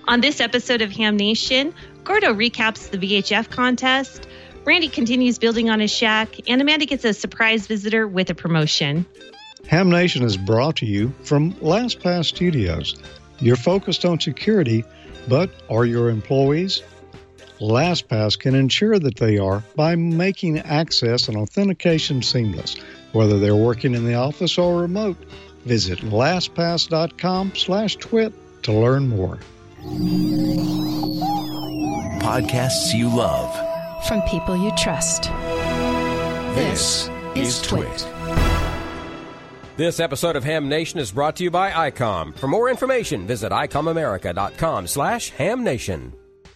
On this episode of Ham Nation, Gordo recaps the VHF contest, Randy continues building on his shack, and Amanda gets a surprise visitor with a promotion. Ham Nation is brought to you from LastPass Studios. You're focused on security, but are your employees? LastPass can ensure that they are by making access and authentication seamless, whether they're working in the office or remote. Visit lastpass.com/twit to learn more. Podcasts you love. From people you trust. This is Twit. This episode of Ham Nation is brought to you by ICOM. For more information, visit icomamerica.com/hamnation.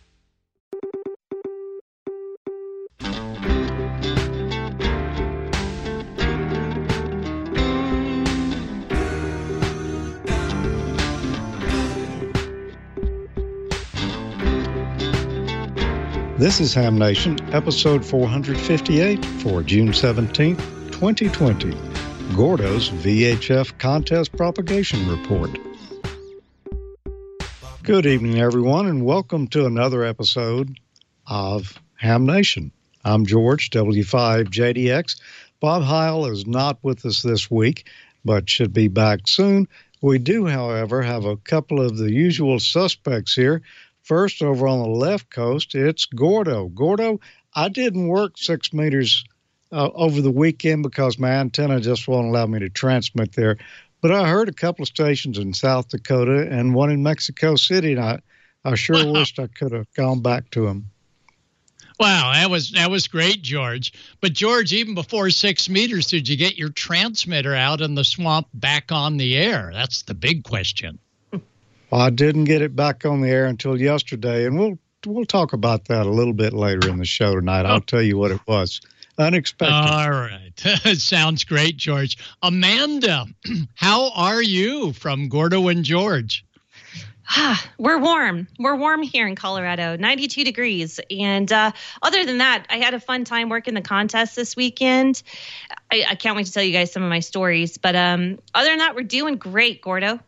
This is Ham Nation, episode 458 for June 17th, 2020. Gordo's VHF Contest Propagation Report. Good evening, everyone, and welcome to another episode of Ham Nation. I'm George, W5JDX. Bob Heil is not with us this week, but should be back soon. We do, however, have a couple of the usual suspects here. First, over on the left coast, it's Gordo. Gordo, I didn't work 6 meters over the weekend because my antenna just won't allow me to transmit there. But I heard a couple of stations in South Dakota and one in Mexico City, and I sure wished I could have gone back to them. Wow, that was great, George. But, George, even before 6 meters, did you get your transmitter out in the swamp back on the air? That's the big question. Well, I didn't get it back on the air until yesterday, and we'll talk about that a little bit later in the show tonight. I'll tell you what it was. Unexpected. All right. Sounds great, George. Amanda, how are you from Gordo and George? We're warm. We're warm here in Colorado, 92 degrees. And other than that, I had a fun time working the contest this weekend. I can't wait to tell you guys some of my stories. But other than that, we're doing great, Gordo.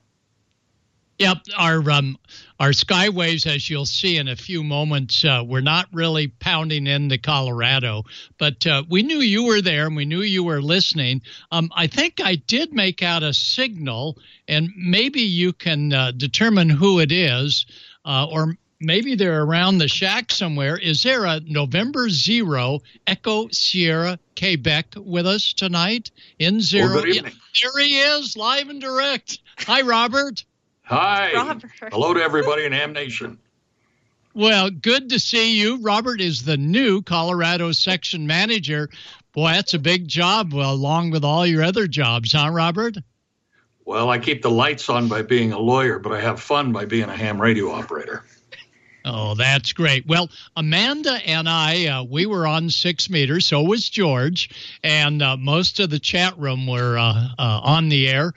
Yep, our skywaves, as you'll see in a few moments, we're not really pounding into Colorado, but we knew you were there and we knew you were listening. I think I did make out a signal, and maybe you can determine who it is, or maybe they're around the shack somewhere. Is there a November 0 Echo Sierra Quebec with us tonight in Zero? Well, good evening. Yeah, there he is, live and direct. Hi, Robert. Hi. Robert. Hello to everybody in Ham Nation. Well, good to see you. Robert is the new Colorado section manager. Boy, that's a big job, along with all your other jobs, huh, Robert? Well, I keep the lights on by being a lawyer, but I have fun by being a ham radio operator. Oh, that's great. Well, Amanda and I, we were on 6 meters, so was George, and most of the chat room were on the air.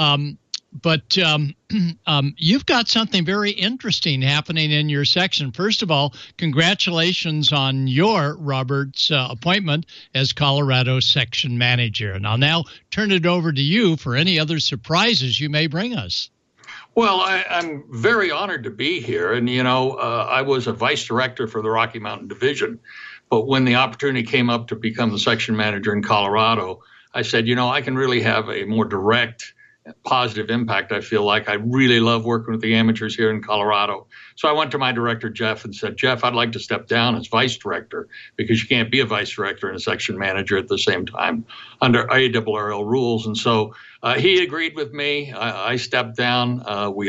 But you've got something very interesting happening in your section. First of all, congratulations on Robert's appointment as Colorado section manager. And I'll now turn it over to you for any other surprises you may bring us. Well, I'm very honored to be here. And, I was a vice director for the Rocky Mountain Division. But when the opportunity came up to become the section manager in Colorado, I said, I can really have a more direct positive impact. I feel like I really love working with the amateurs here in Colorado. So I went to my director, Jeff, and said, Jeff, I'd like to step down as vice director because you can't be a vice director and a section manager at the same time under ARRL rules. And so he agreed with me. I stepped down.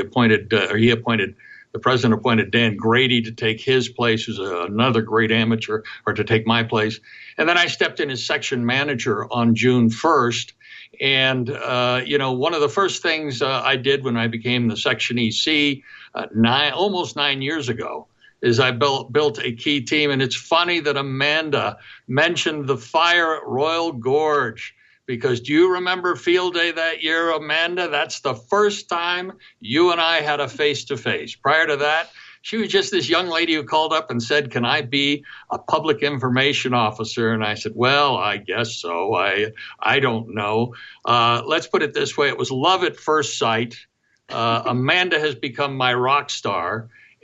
The president appointed Dan Grady to take his place, who's another great amateur, or to take my place. And then I stepped in as section manager on June 1st. And, one of the first things I did when I became the section EC almost 9 years ago is I built a key team. And it's funny that Amanda mentioned the fire at Royal Gorge, because do you remember field day that year, Amanda? That's the first time you and I had a face-to-face. Prior to that, she was just this young lady who called up and said, can I be a public information officer? And I said, well, I guess so. I don't know. Let's put it this way. It was love at first sight. Amanda has become my rock star.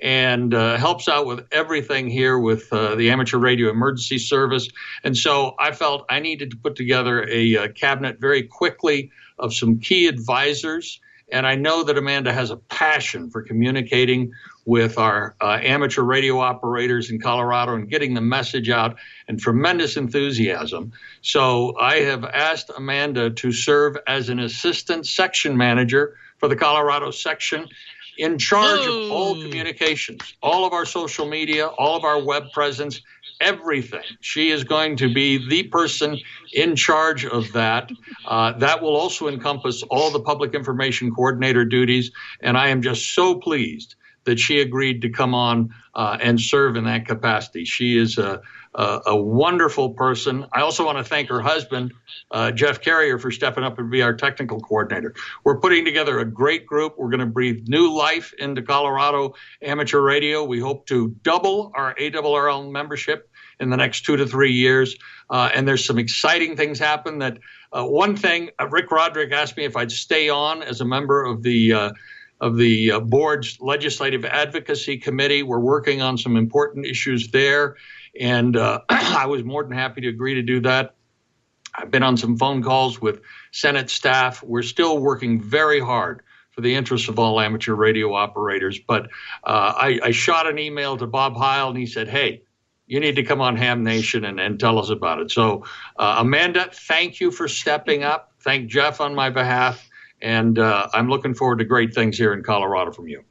and helps out with everything here with the Amateur Radio Emergency Service. And so I felt I needed to put together a cabinet very quickly of some key advisors. And I know that Amanda has a passion for communicating with our amateur radio operators in Colorado and getting the message out, and tremendous enthusiasm. So I have asked Amanda to serve as an assistant section manager for the Colorado section, in charge of all communications, all of our social media, all of our web presence, everything. She is going to be the person in charge of that. That will also encompass all the public information coordinator duties. And I am just so pleased that she agreed to come on and serve in that capacity. She is a wonderful person. I also want to thank her husband, Jeff Carrier, for stepping up and be our technical coordinator. We're putting together a great group. We're going to breathe new life into Colorado amateur radio. We hope to double our ARRL membership in the next 2 to 3 years. And there's some exciting things happen. That one thing, Rick Roderick asked me if I'd stay on as a member of the board's legislative advocacy committee. We're working on some important issues there, and I was more than happy to agree to do that. I've been on some phone calls with Senate staff. We're still working very hard for the interests of all amateur radio operators. But I shot an email to Bob Heil, and he said, hey, you need to come on Ham Nation and tell us about it. So, Amanda, thank you for stepping up. Thank Jeff on my behalf. And I'm looking forward to great things here in Colorado from you.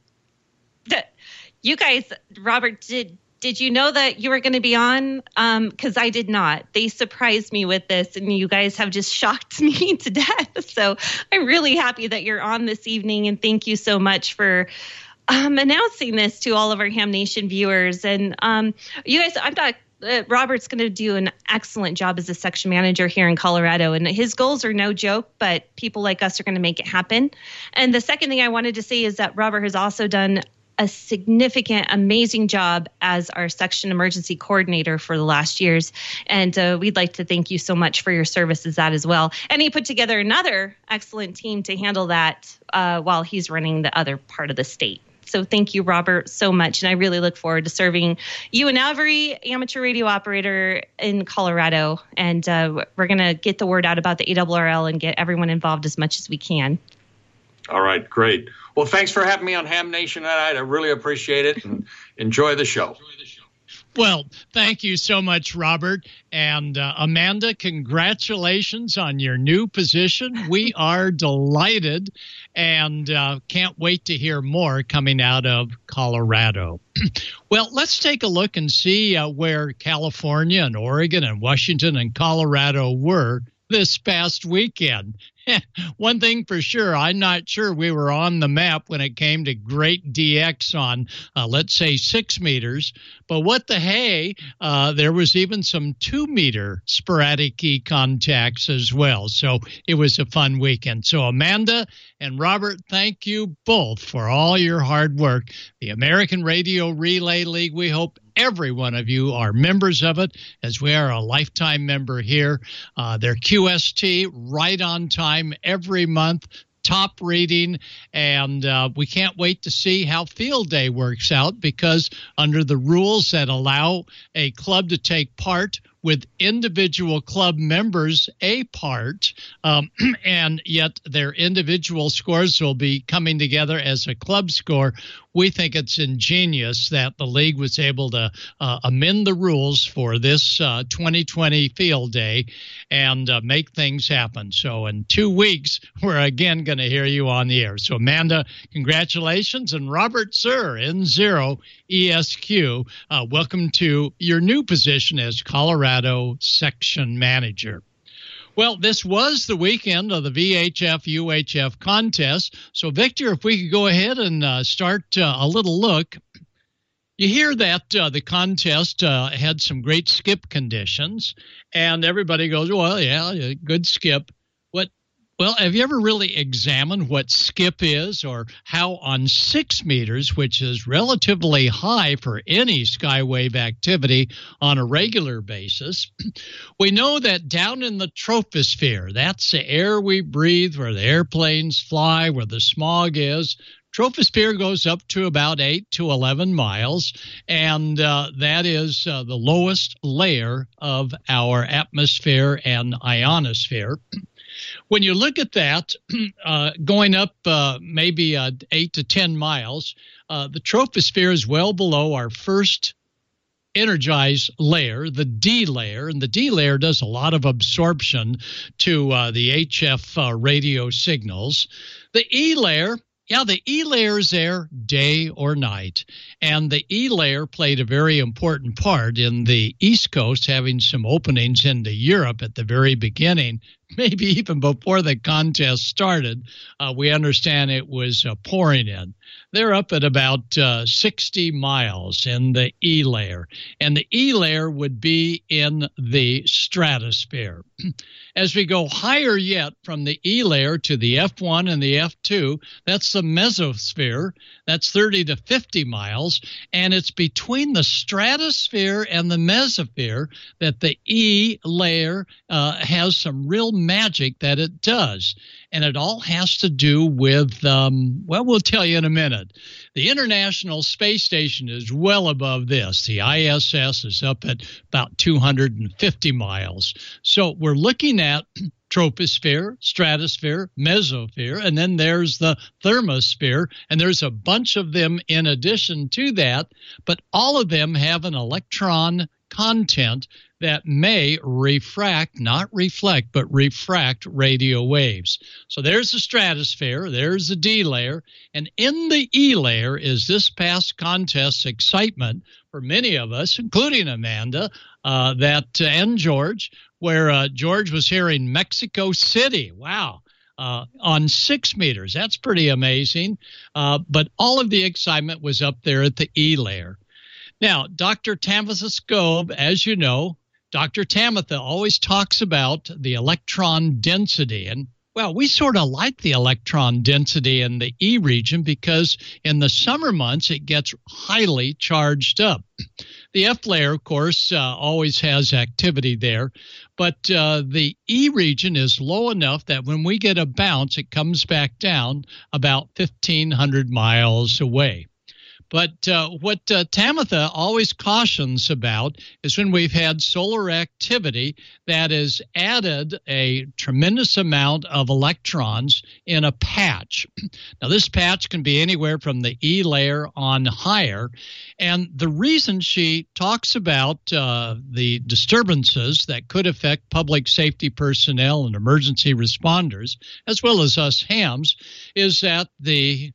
You guys, Robert, did you know that you were going to be on? Because I did not. They surprised me with this, and you guys have just shocked me to death. So I'm really happy that you're on this evening, and thank you so much for announcing this to all of our Ham Nation viewers. And you guys, I'm not. Robert's going to do an excellent job as a section manager here in Colorado, and his goals are no joke, but people like us are going to make it happen. And the second thing I wanted to say is that Robert has also done a significant, amazing job as our section emergency coordinator for the last years. And we'd like to thank you so much for your service as that as well. And he put together another excellent team to handle that while he's running the other part of the state. So thank you, Robert, so much. And I really look forward to serving you and every amateur radio operator in Colorado. And we're going to get the word out about the ARRL and get everyone involved as much as we can. All right, great. Well, thanks for having me on Ham Nation tonight. I really appreciate it, and enjoy the show. Well, thank you so much, Robert. And Amanda, congratulations on your new position. We are delighted and can't wait to hear more coming out of Colorado. Well, let's take a look and see where California and Oregon and Washington and Colorado were this past weekend. One thing for sure, I'm not sure we were on the map when it came to great DX on, let's say, 6 meters. But what the hey, there was even some 2-meter sporadic key contacts as well. So it was a fun weekend. So Amanda and Robert, thank you both for all your hard work. The American Radio Relay League, we hope every one of you are members of it, as we are a lifetime member here. Their QST right on time every month, top rating, and we can't wait to see how Field Day works out, because under the rules that allow a club to take part with individual club members a part, and yet their individual scores will be coming together as a club score. We think it's ingenious that the league was able to amend the rules for this 2020 Field Day and make things happen. So in 2 weeks, we're again going to hear you on the air. So Amanda, congratulations. And Robert, sir, N0 ESQ, welcome to your new position as Colorado section manager. Well, this was the weekend of the VHF-UHF contest. So, Victor, if we could go ahead and start a little look. You hear that the contest had some great skip conditions, and everybody goes, well, yeah, good skip. Well, have you ever really examined what skip is, or how on 6 meters, which is relatively high for any skywave activity on a regular basis, we know that down in the troposphere, that's the air we breathe, where the airplanes fly, where the smog is, troposphere goes up to about 8 to 11 miles, and that is the lowest layer of our atmosphere and ionosphere. When you look at that, going up maybe 8 to 10 miles, the troposphere is well below our first energized layer, the D layer, and the D layer does a lot of absorption to the HF radio signals. The E layer, the E layer is there day or night, and the E layer played a very important part in the East Coast having some openings into Europe at the very beginning. Maybe even before the contest started, we understand it was pouring in. They're up at about 60 miles in the E layer, and the E layer would be in the stratosphere. As we go higher yet from the E layer to the F1 and the F2, that's the mesosphere. That's 30 to 50 miles, and it's between the stratosphere and the mesosphere that the E layer has some real magic that it does. And it all has to do with, we'll tell you in a minute. The International Space Station is well above this. The ISS is up at about 250 miles. So we're looking at troposphere, stratosphere, mesosphere, and then there's the thermosphere, and there's a bunch of them in addition to that, but all of them have an electron content that may refract, not reflect, but refract radio waves. So there's the stratosphere, there's the D layer, and in the E layer is this past contest's excitement for many of us, including Amanda, and George, where George was here in Mexico City. Wow. On 6 meters. That's pretty amazing. But all of the excitement was up there at the E layer. Now, Dr. Tamitha Skov, as you know, Dr. Tamitha always talks about the electron density. And, well, we sort of like the electron density in the E region because in the summer months it gets highly charged up. The F layer, of course, always has activity there, but the E region is low enough that when we get a bounce, it comes back down about 1,500 miles away. But what Tamitha always cautions about is when we've had solar activity that has added a tremendous amount of electrons in a patch. Now, this patch can be anywhere from the E layer on higher. And the reason she talks about the disturbances that could affect public safety personnel and emergency responders, as well as us hams, is that the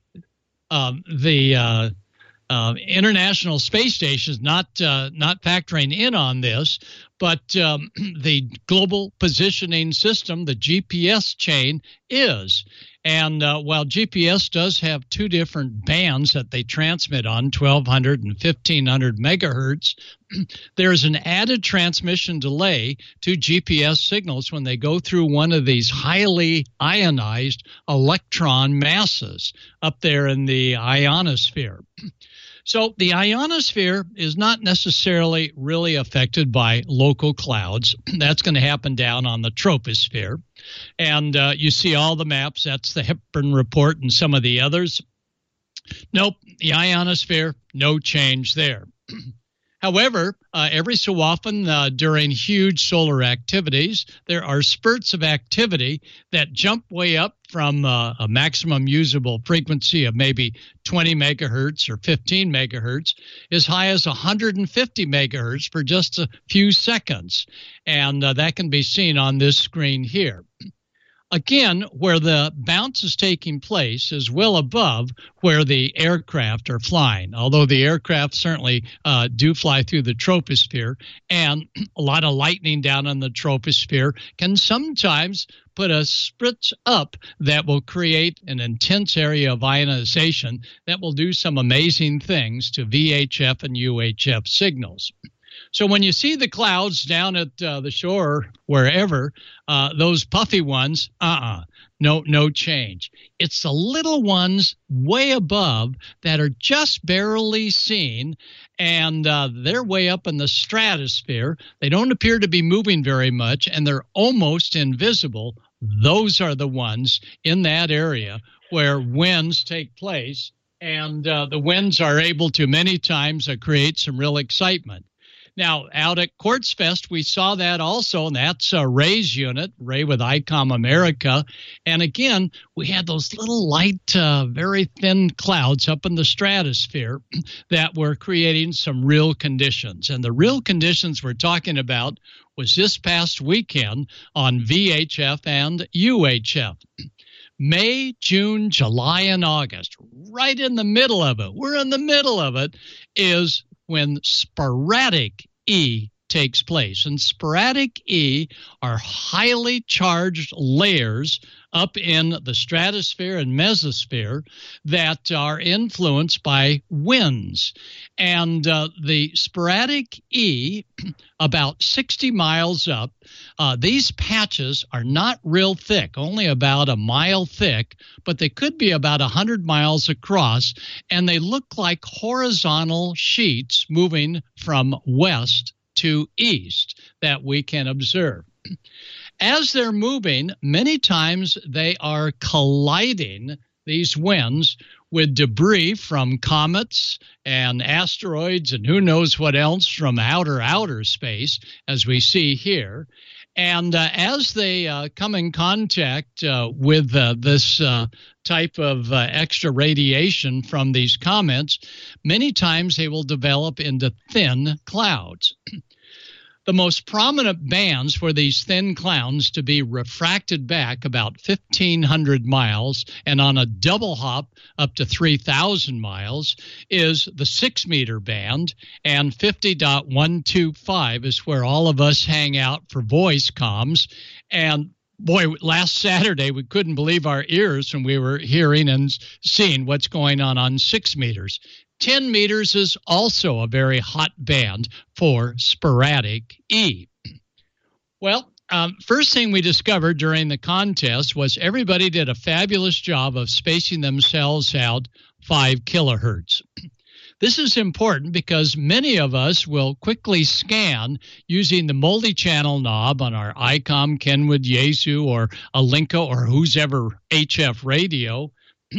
International Space Station is not factoring in on this, but the Global Positioning System, the GPS chain, is. And while GPS does have two different bands that they transmit on, 1,200 and 1,500 megahertz, there's an added transmission delay to GPS signals when they go through one of these highly ionized electron masses up there in the ionosphere. So the ionosphere is not necessarily really affected by local clouds. That's going to happen down on the troposphere. And you see all the maps. That's the Hepburn report and some of the others. Nope, the ionosphere, no change there. However, every so often during huge solar activities, there are spurts of activity that jump way up from a maximum usable frequency of maybe 20 megahertz or 15 megahertz as high as 150 megahertz for just a few seconds. And that can be seen on this screen here. Again, where the bounce is taking place is well above where the aircraft are flying, although the aircraft certainly do fly through the troposphere, and a lot of lightning down on the troposphere can sometimes put a spritz up that will create an intense area of ionization that will do some amazing things to VHF and UHF signals. So when you see the clouds down at the shore, wherever, those puffy ones, no change. It's the little ones way above that are just barely seen, and they're way up in the stratosphere. They don't appear to be moving very much, and they're almost invisible. Those are the ones in that area where winds take place, and the winds are able to many times create some real excitement. Now, out at Quartz Fest, we saw that also, and that's Ray's unit, Ray with ICOM America. And again, we had those little light, very thin clouds up in the stratosphere that were creating some real conditions. And the real conditions we're talking about was this past weekend on VHF and UHF. May, June, July, and August, right in the middle of it, we're in the middle of it, is when sporadic E takes place. And sporadic E are highly charged layers up in the stratosphere and mesosphere that are influenced by winds. And the sporadic E, about 60 miles up, these patches are not real thick, only about a mile thick, but they could be about 100 miles across, and they look like horizontal sheets moving from west to east that we can observe. As they're moving, many times they are colliding, these winds, with debris from comets and asteroids and who knows what else from outer space, as we see here. And as they come in contact with this type of extra radiation from these comets, many times they will develop into thin clouds. The most prominent bands for these thin clouds to be refracted back about 1,500 miles and on a double hop up to 3,000 miles is the 6-meter band, and 50.125 is where all of us hang out for voice comms. And boy, last Saturday we couldn't believe our ears when we were hearing and seeing what's going on 6 meters. 10 meters is also a very hot band for sporadic E. Well, first thing we discovered during the contest was everybody did a fabulous job of spacing themselves out 5 kilohertz. This is important because many of us will quickly scan using the multi-channel knob on our ICOM, Kenwood, Yaesu, or Alinka, or whose ever HF radio.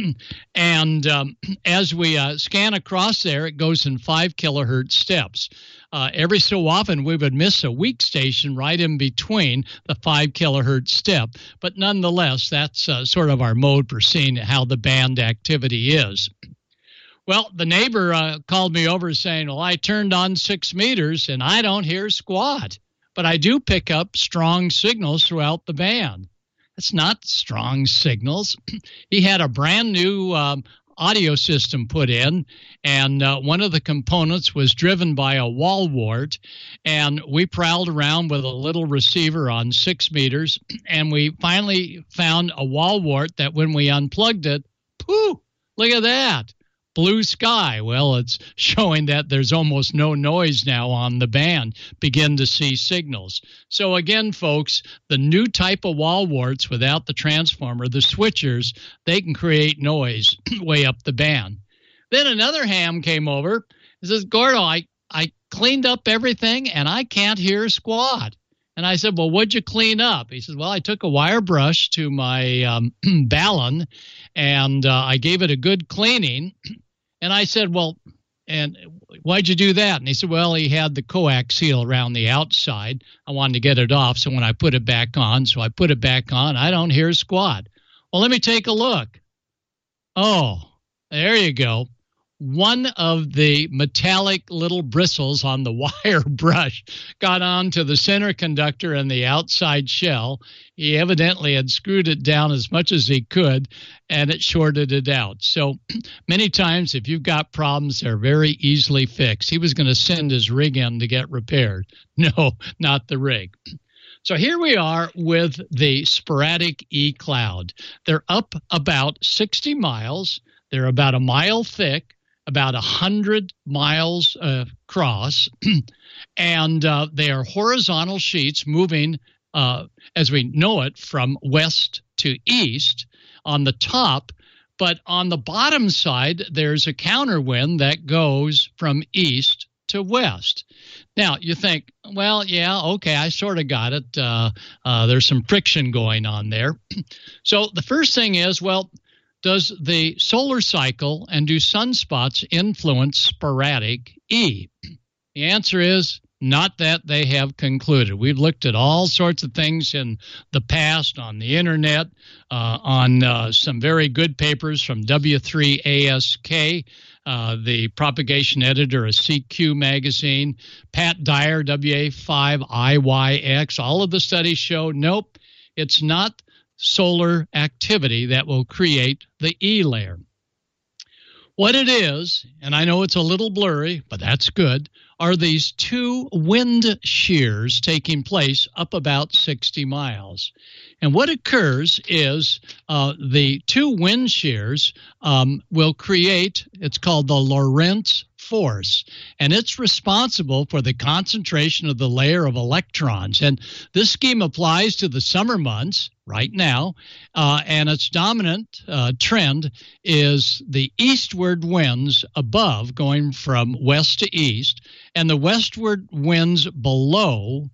And as we scan across there, it goes in 5 kilohertz steps. Every so often, we would miss a weak station right in between the 5 kilohertz step. But nonetheless, that's sort of our mode for seeing how the band activity is. Well, the neighbor called me over saying, well, I turned on 6 meters and I don't hear squat, but I do pick up strong signals throughout the band. It's not strong signals. He had a brand new audio system put in, and one of the components was driven by a wall wart, and we prowled around with a little receiver on 6 meters, and we finally found a wall wart that when we unplugged it, pooh, look at that. Blue sky. Well, it's showing that there's almost no noise now on the band. Begin to see signals. So again, folks, the new type of wall warts without the transformer, the switchers, they can create noise way up the band. Then another ham came over and says, Gordo, I cleaned up everything and I can't hear squat. And I said, well, what'd you clean up? He says, well, I took a wire brush to my Ballon and I gave it a good cleaning. And I said, well, and why'd you do that? And he said, well, he had the coax seal around the outside. I wanted to get it off. So when I put it back on, I put it back on. I don't hear squat. Well, let me take a look. Oh, there you go. One of the metallic little bristles on the wire brush got onto the center conductor and the outside shell. He evidently had screwed it down as much as he could, and it shorted it out. So many times, if you've got problems, they're very easily fixed. He was going to send his rig in to get repaired. No, not the rig. So here we are with the sporadic E cloud. They're up about 60 miles. They're about a mile thick, about 100 miles across, and they are horizontal sheets moving, as we know it, from west to east on the top. But on the bottom side, there's a counterwind that goes from east to west. Now, you think, well, yeah, okay, I sort of got it. There's some friction going on there. So the first thing is, well, does the solar cycle and do sunspots influence sporadic E? The answer is not that they have concluded. We've looked at all sorts of things in the past on the internet, on some very good papers from W3ASK, the propagation editor of CQ magazine, Pat Dyer, WA5IYX. All of the studies show, nope, it's not solar activity that will create the E layer. What it is, and I know it's a little blurry, but that's good, are these two wind shears taking place up about 60 miles. And what occurs is the two wind shears will create, it's called the Lorentz force, and it's responsible for the concentration of the layer of electrons. And this scheme applies to the summer months right now, and its dominant trend is the eastward winds above, going from west to east, and the westward winds below.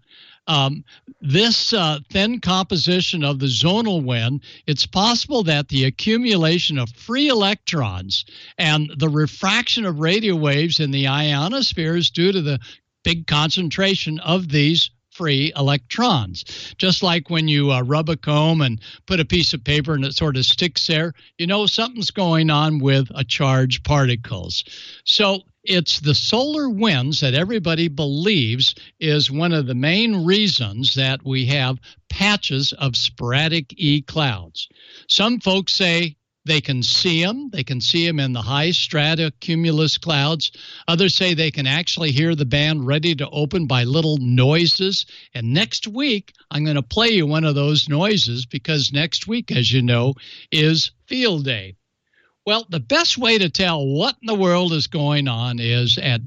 This thin composition of the zonal wind, it's possible that the accumulation of free electrons and the refraction of radio waves in the ionosphere is due to the big concentration of these free electrons. Just like when you rub a comb and put a piece of paper and it sort of sticks there, you know something's going on with charged particles. So it's the solar winds that everybody believes is one of the main reasons that we have patches of sporadic E clouds. Some folks say they can see them. They can see them in the high strata cumulus clouds. Others say they can actually hear the band ready to open by little noises. And next week, I'm going to play you one of those noises because next week, as you know, is field day. Well, the best way to tell what in the world is going on is at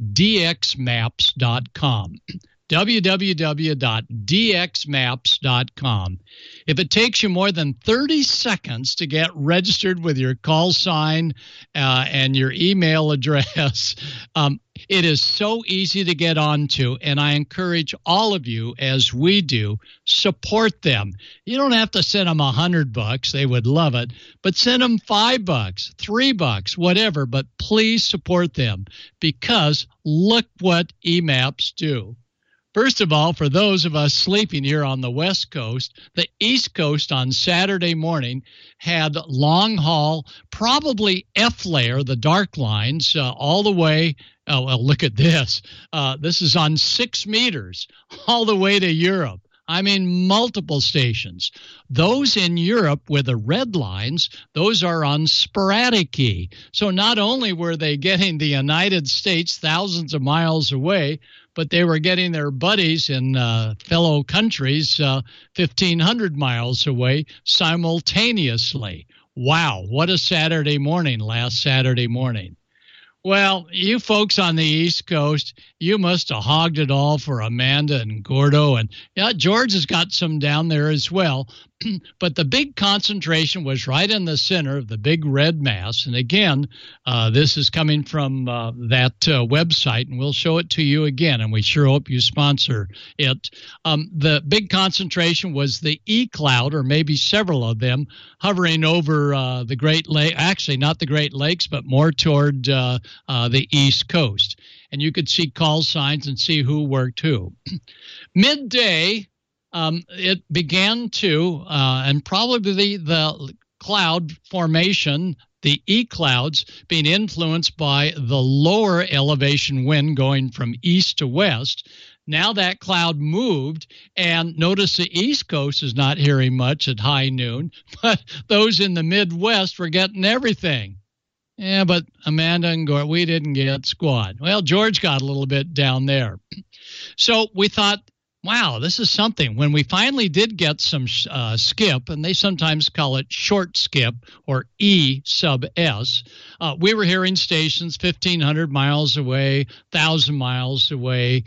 dxmaps.com. www.dxmaps.com. If it takes you more than 30 seconds to get registered with your call sign and your email address, it is so easy to get onto, and I encourage all of you, as we do, support them. You don't have to send them $100. They would love it. But send them $5, $3, whatever. But please support them because look what eMaps do. First of all, for those of us sleeping here on the West Coast, the East Coast on Saturday morning had long haul, probably F layer, the dark lines, all the way. Oh, well, look at this. This is on 6 meters all the way to Europe. I mean, multiple stations. Those in Europe with the red lines, those are on sporadic E. So not only were they getting the United States thousands of miles away, but they were getting their buddies in fellow countries 1,500 miles away simultaneously. Wow, what a Saturday morning, last Saturday morning. Well, you folks on the East Coast, you must have hogged it all for Amanda and Gordo. And yeah, George has got some down there as well. But the big concentration was right in the center of the big red mass. And again, this is coming from that website, and we'll show it to you again. And we sure hope you sponsor it. The big concentration was the E cloud, or maybe several of them, hovering over the Great Lakes. Actually, not the Great Lakes, but more toward the East Coast. And you could see call signs and see who worked who. Midday, it began to, and probably the cloud formation, the E clouds, being influenced by the lower elevation wind going from east to west. Now that cloud moved, and notice the East Coast is not hearing much at high noon, but those in the Midwest were getting everything. Yeah, but Amanda and Gort, we didn't get squat. Well, George got a little bit down there. So we thought, wow, this is something. When we finally did get some skip, and they sometimes call it short skip or E sub S, we were hearing stations 1,500 miles away, 1,000 miles away,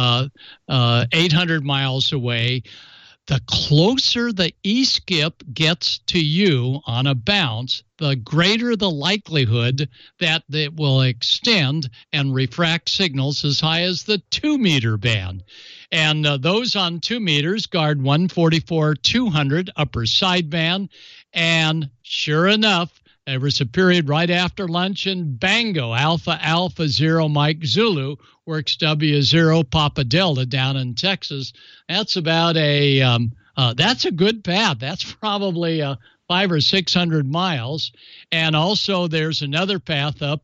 800 miles away. The closer the E-skip gets to you on a bounce, the greater the likelihood that it will extend and refract signals as high as the 2-meter band. And those on 2 meters guard 144-200 upper sideband. And sure enough, There was a period right after lunch in Bango, Alpha Alpha Zero Mike Zulu works W0 Papa Delta down in Texas. That's about that's a good path. That's probably 500 or 600 miles. And also there's another path up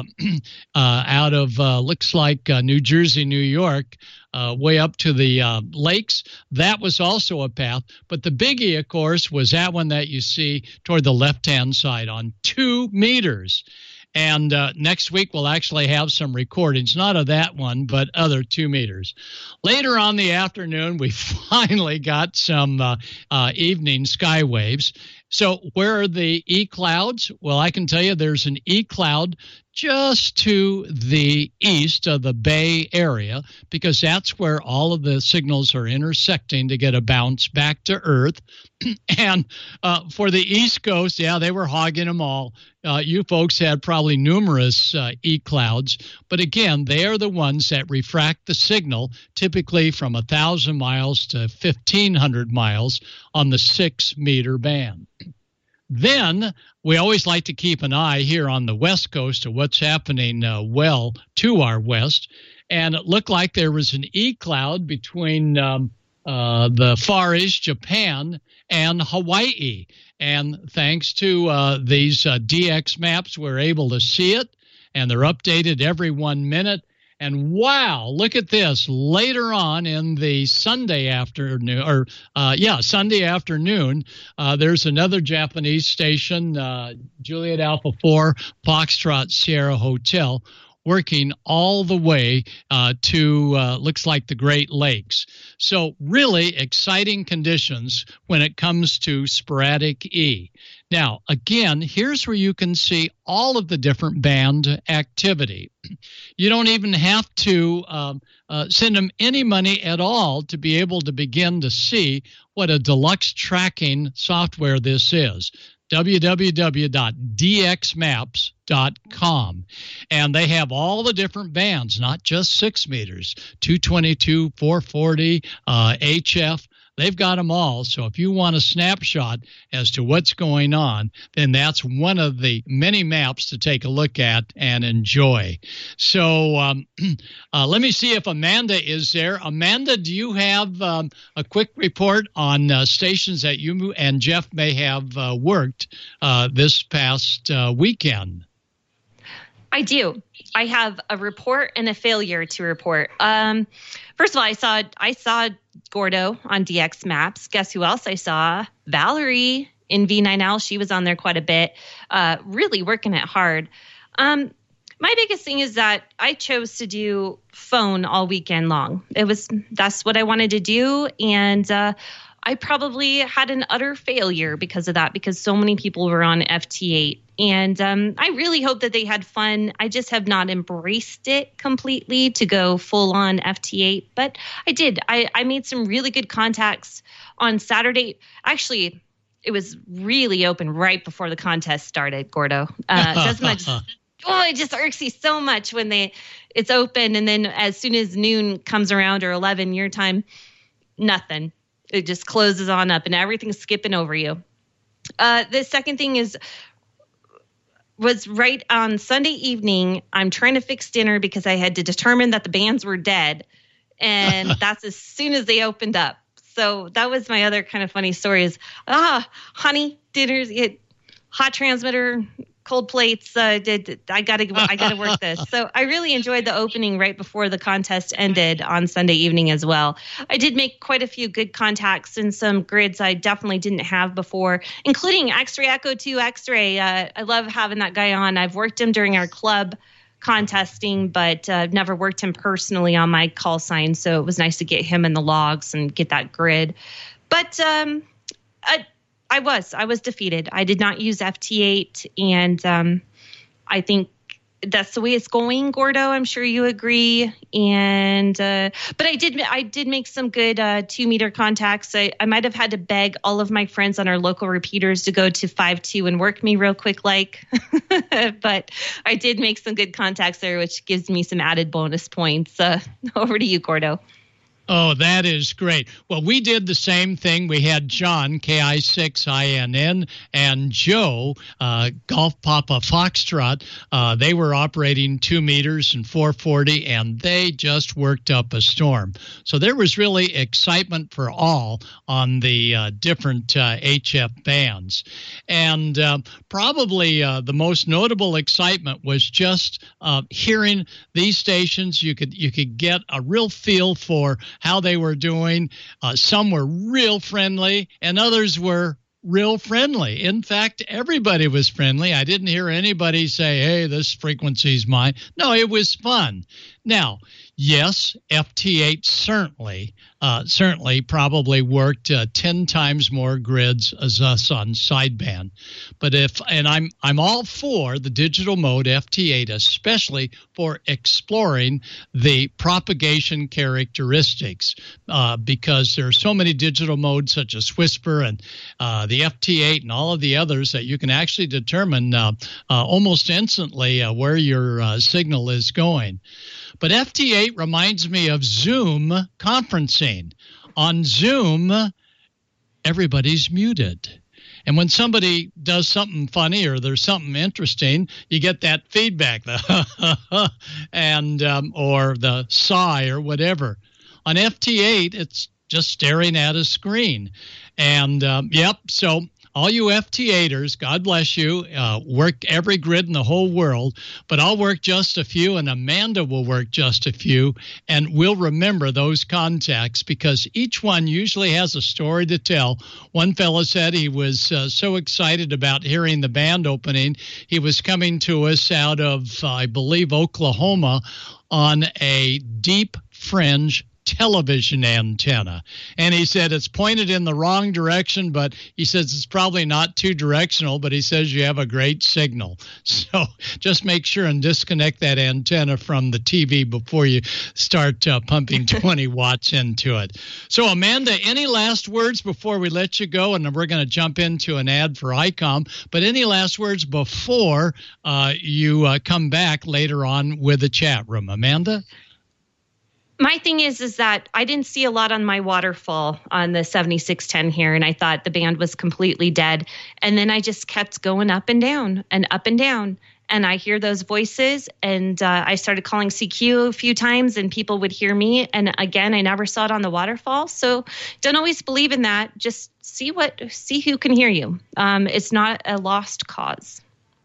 out of looks like New Jersey, New York, way up to the lakes. That was also a path. But the biggie, of course, was that one that you see toward the left-hand side on 2 meters. And next week, we'll actually have some recordings, not of that one, but other 2 meters. Later on the afternoon, we finally got some evening sky waves. So where are the E-clouds? Well, I can tell you there's an E-cloud just to the east of the Bay Area, because that's where all of the signals are intersecting to get a bounce back to Earth. And for the East Coast, yeah, they were hogging them all. You folks had probably numerous E-clouds, but again, they are the ones that refract the signal, typically from 1,000 miles to 1,500 miles on the 6-meter band. Then we always like to keep an eye here on the West Coast of what's happening well to our west. And it looked like there was an E-cloud between the Far East, Japan, and Hawaii. And thanks to these DX maps, we're able to see it, and they're updated every 1 minute. And wow, look at this. Later on in the Sunday afternoon, Sunday afternoon, there's another Japanese station, Juliet Alpha 4, Foxtrot Sierra Hotel, working all the way to looks like the Great Lakes. So really exciting conditions when it comes to sporadic E. Now, again, here's where you can see all of the different band activity. You don't even have to send them any money at all to be able to begin to see what a deluxe tracking software this is. www.dxmaps.com. And they have all the different bands, not just 6 meters, 222, 440, HF. They've got them all. So if you want a snapshot as to what's going on, then that's one of the many maps to take a look at and enjoy. So let me see if Amanda is there. Amanda, do you have a quick report on stations that you and Jeff may have worked this past weekend? I do. I have a report and a failure to report. First of all, I saw Gordo on DX Maps. Guess who else I saw? Valerie in V9L. She was on there quite a bit, really working it hard. My biggest thing is that I chose to do phone all weekend long. That's what I wanted to do, and I probably had an utter failure because of that, because so many people were on FT8. And I really hope that they had fun. I just have not embraced it completely to go full on FT8. But I did. I made some really good contacts on Saturday. Actually, it was really open right before the contest started, Gordo. It just irks me so much when it's open. And then as soon as noon comes around or 11 your time, nothing. It just closes on up and everything's skipping over you. The second thing was right on Sunday evening. I'm trying to fix dinner because I had to determine that the bands were dead. And that's as soon as they opened up. So that was my other kind of funny story is, honey, dinner's hot transmitter, cold plates. I gotta work this. So I really enjoyed the opening right before the contest ended on Sunday evening as well. I did make quite a few good contacts in some grids I definitely didn't have before, including X-Ray Echo 2 X-Ray. I love having that guy on. I've worked him during our club contesting, but never worked him personally on my call sign. So it was nice to get him in the logs and get that grid. But I was defeated. I did not use FT8, and I think that's the way it's going, Gordo. I'm sure you agree. And but I did make some good 2-meter contacts. I might have had to beg all of my friends on our local repeaters to go to 5.2 and work me real quick, but I did make some good contacts there, which gives me some added bonus points. Over to you, Gordo. Oh, that is great. Well, we did the same thing. We had John, KI6INN, and Joe, Golf Papa Foxtrot. They were operating 2 meters and 440, and they just worked up a storm. So there was really excitement for all on the different HF bands. And probably the most notable excitement was just hearing these stations. You could get a real feel for how they were doing. Some were real friendly and others were real friendly. In fact, everybody was friendly. I didn't hear anybody say, hey, this frequency's mine. No, it was fun. Now, yes, FT8 certainly probably worked 10 times more grids as us on sideband. But I'm all for the digital mode FT8, especially for exploring the propagation characteristics, because there are so many digital modes such as Whisper and the FT8 and all of the others that you can actually determine almost instantly where your signal is going. But FT8 reminds me of Zoom conferencing. On Zoom, everybody's muted. And when somebody does something funny or there's something interesting, you get that feedback, the and or the sigh or whatever. On FT8, it's just staring at a screen. And so all you FT8ers, God bless you, work every grid in the whole world, but I'll work just a few, and Amanda will work just a few, and we'll remember those contacts because each one usually has a story to tell. One fellow said he was so excited about hearing the band opening, he was coming to us out of, I believe, Oklahoma on a deep fringe television antenna. And he said it's pointed in the wrong direction, but he says it's probably not too directional, but he says you have a great signal. So just make sure and disconnect that antenna from the TV before you start pumping 20 watts into it. So Amanda, any last words before we let you go? And we're going to jump into an ad for ICOM, but any last words before you come back later on with the chat room? Amanda? My thing is that I didn't see a lot on my waterfall on the 7610 here, and I thought the band was completely dead. And then I just kept going up and down and up and down. And I hear those voices, and I started calling CQ a few times, and people would hear me. And again, I never saw it on the waterfall. So don't always believe in that. Just see who can hear you. It's not a lost cause.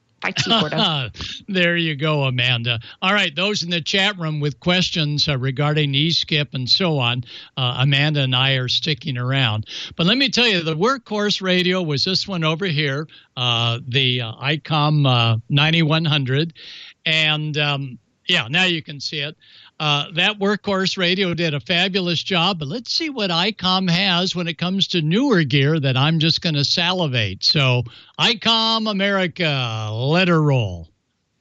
There you go, Amanda. All right, those in the chat room with questions regarding eSkip and so on, Amanda and I are sticking around. But let me tell you, the workhorse radio was this one over here, the ICOM 9100. And now you can see it. That workhorse radio did a fabulous job, but let's see what ICOM has when it comes to newer gear that I'm just going to salivate. So, ICOM America, let her roll.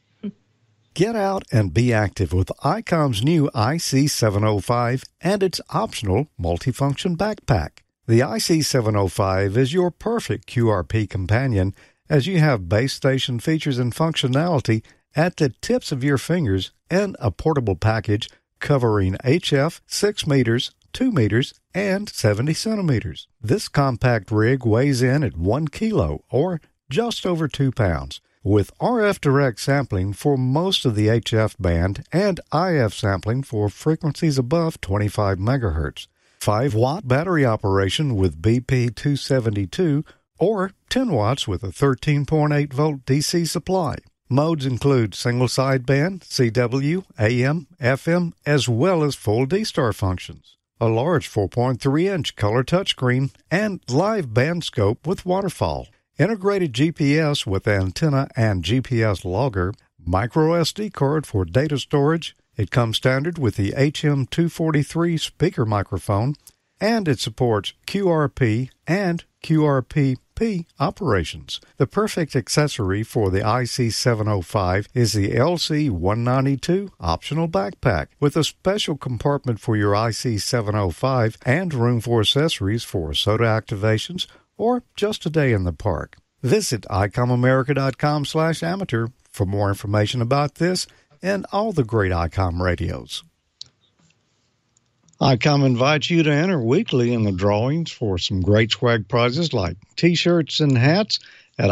Get out and be active with ICOM's new IC705 and its optional multifunction backpack. The IC705 is your perfect QRP companion as you have base station features and functionality at the tips of your fingers and a portable package covering HF 6 meters, 2 meters, and 70 centimeters. This compact rig weighs in at 1 kilo, or just over 2 pounds, with RF direct sampling for most of the HF band and IF sampling for frequencies above 25 megahertz. 5-watt battery operation with BP272, or 10 watts with a 13.8-volt DC supply. Modes include single sideband, CW, AM, FM, as well as full D-Star functions, a large 4.3-inch color touchscreen, and live band scope with waterfall, integrated GPS with antenna and GPS logger, micro SD card for data storage. It comes standard with the HM243 speaker microphone, and it supports QRP and QRP operations. The perfect accessory for the IC705 is the LC192 optional backpack with a special compartment for your IC705 and room for accessories for SOTA activations or just a day in the park. Visit ICOMAmerica.com/amateur for more information about this and all the great ICOM radios. ICOM invites you to enter weekly in the drawings for some great swag prizes like T-shirts and hats at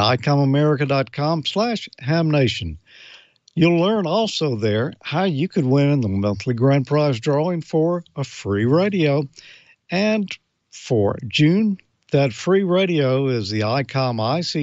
icomamerica.com/hamnation. You'll learn also there how you could win in the monthly grand prize drawing for a free radio. And for June, that free radio is the ICOM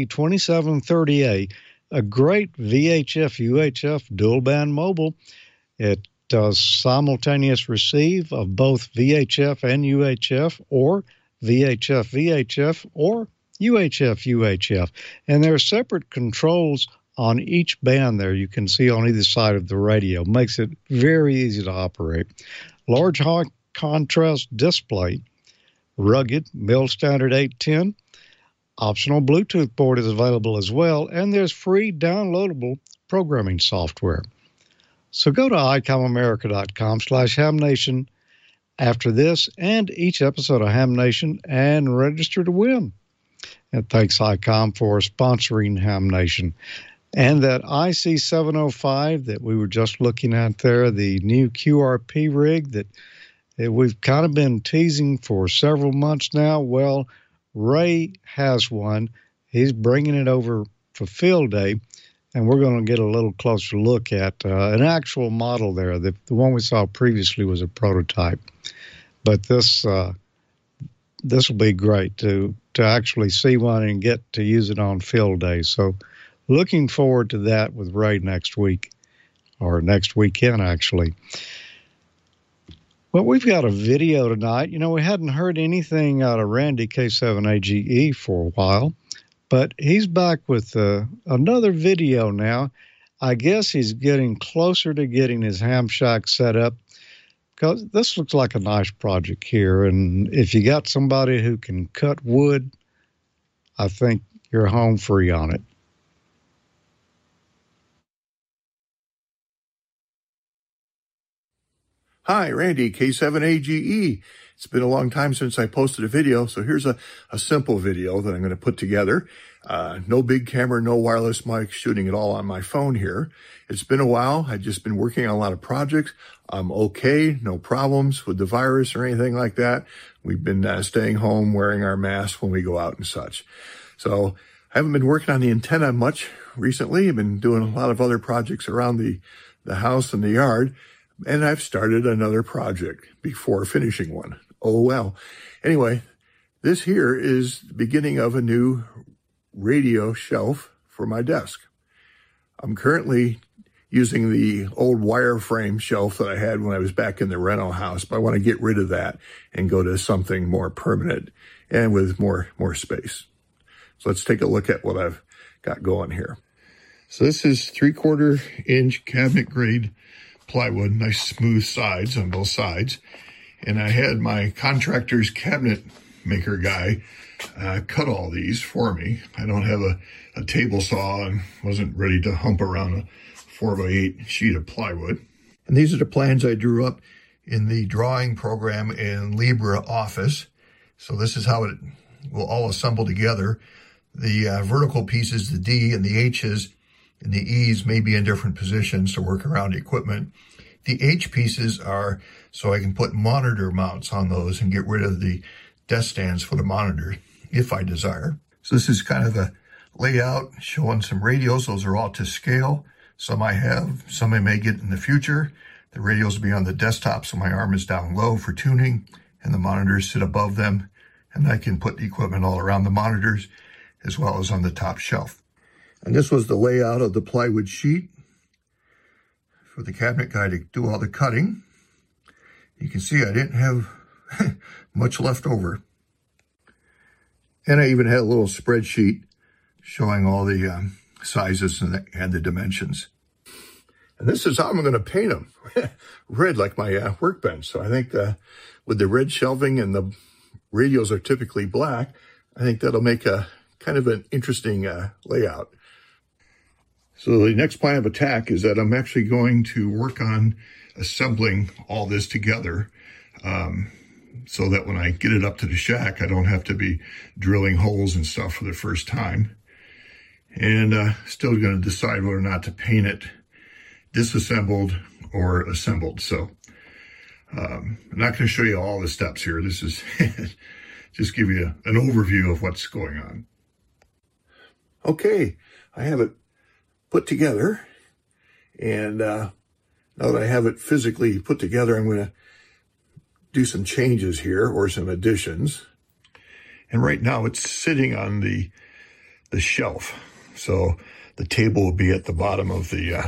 IC2730A, a great VHF-UHF dual-band mobile. It does simultaneous receive of both VHF and UHF, or VHF-VHF, or UHF-UHF. And there are separate controls on each band there you can see on either side of the radio. Makes it very easy to operate. Large high contrast display, rugged, mill standard 810. Optional Bluetooth board is available as well, and there's free downloadable programming software. So go to icomamerica.com/hamnation after this and each episode of Ham Nation and register to win. And thanks, ICOM, for sponsoring Ham Nation. And that IC705 that we were just looking at there, the new QRP rig that we've kind of been teasing for several months now. Well, Ray has one. He's bringing it over for field day, and we're going to get a little closer look at an actual model there. The one we saw previously was a prototype, but this will be great to actually see one and get to use it on field day. So looking forward to that with Ray next week, or next weekend, actually. Well, we've got a video tonight. You know, we hadn't heard anything out of Randy K7AGE for a while, but he's back with another video now. I guess he's getting closer to getting his ham shack set up, because this looks like a nice project here. And if you got somebody who can cut wood, I think you're home free on it. Hi, Randy, K7AGE. It's been a long time since I posted a video, so here's a simple video that I'm going to put together. No big camera, no wireless mic, shooting it all on my phone here. It's been a while. I've just been working on a lot of projects. I'm okay, no problems with the virus or anything like that. We've been staying home, wearing our masks when we go out and such. So I haven't been working on the antenna much recently. I've been doing a lot of other projects around the house and the yard. And I've started another project before finishing one. Oh, well. Anyway, this here is the beginning of a new radio shelf for my desk. I'm currently using the old wireframe shelf that I had when I was back in the rental house, but I want to get rid of that and go to something more permanent and with more space. So let's take a look at what I've got going here. So this is 3/4 inch cabinet grade plywood, nice smooth sides on both sides. And I had my contractor's cabinet maker guy cut all these for me. I don't have a table saw and wasn't ready to hump around a 4x8 sheet of plywood. And these are the plans I drew up in the drawing program in LibreOffice. So this is how it will all assemble together. The vertical pieces, the D and the H's, and the E's may be in different positions to work around the equipment. The H pieces are so I can put monitor mounts on those and get rid of the desk stands for the monitor if I desire. So this is kind of the layout showing some radios. Those are all to scale. Some I have, some I may get in the future. The radios will be on the desktop, so my arm is down low for tuning, and the monitors sit above them, and I can put the equipment all around the monitors as well as on the top shelf. And this was the layout of the plywood sheet for the cabinet guy to do all the cutting. You can see I didn't have much left over. And I even had a little spreadsheet showing all the sizes and the dimensions. And this is how I'm going to paint them. Red, like my workbench. So I think with the red shelving and the radios are typically black, I think that'll make a kind of an interesting layout. So the next plan of attack is that I'm actually going to work on assembling all this together so that when I get it up to the shack, I don't have to be drilling holes and stuff for the first time. And still going to decide whether or not to paint it disassembled or assembled. So I'm not going to show you all the steps here. This is just give you an overview of what's going on. Okay, I have it put together, and now that I have it physically put together, I'm going to do some changes here, or some additions. And right now it's sitting on the shelf, so the table will be at the bottom of the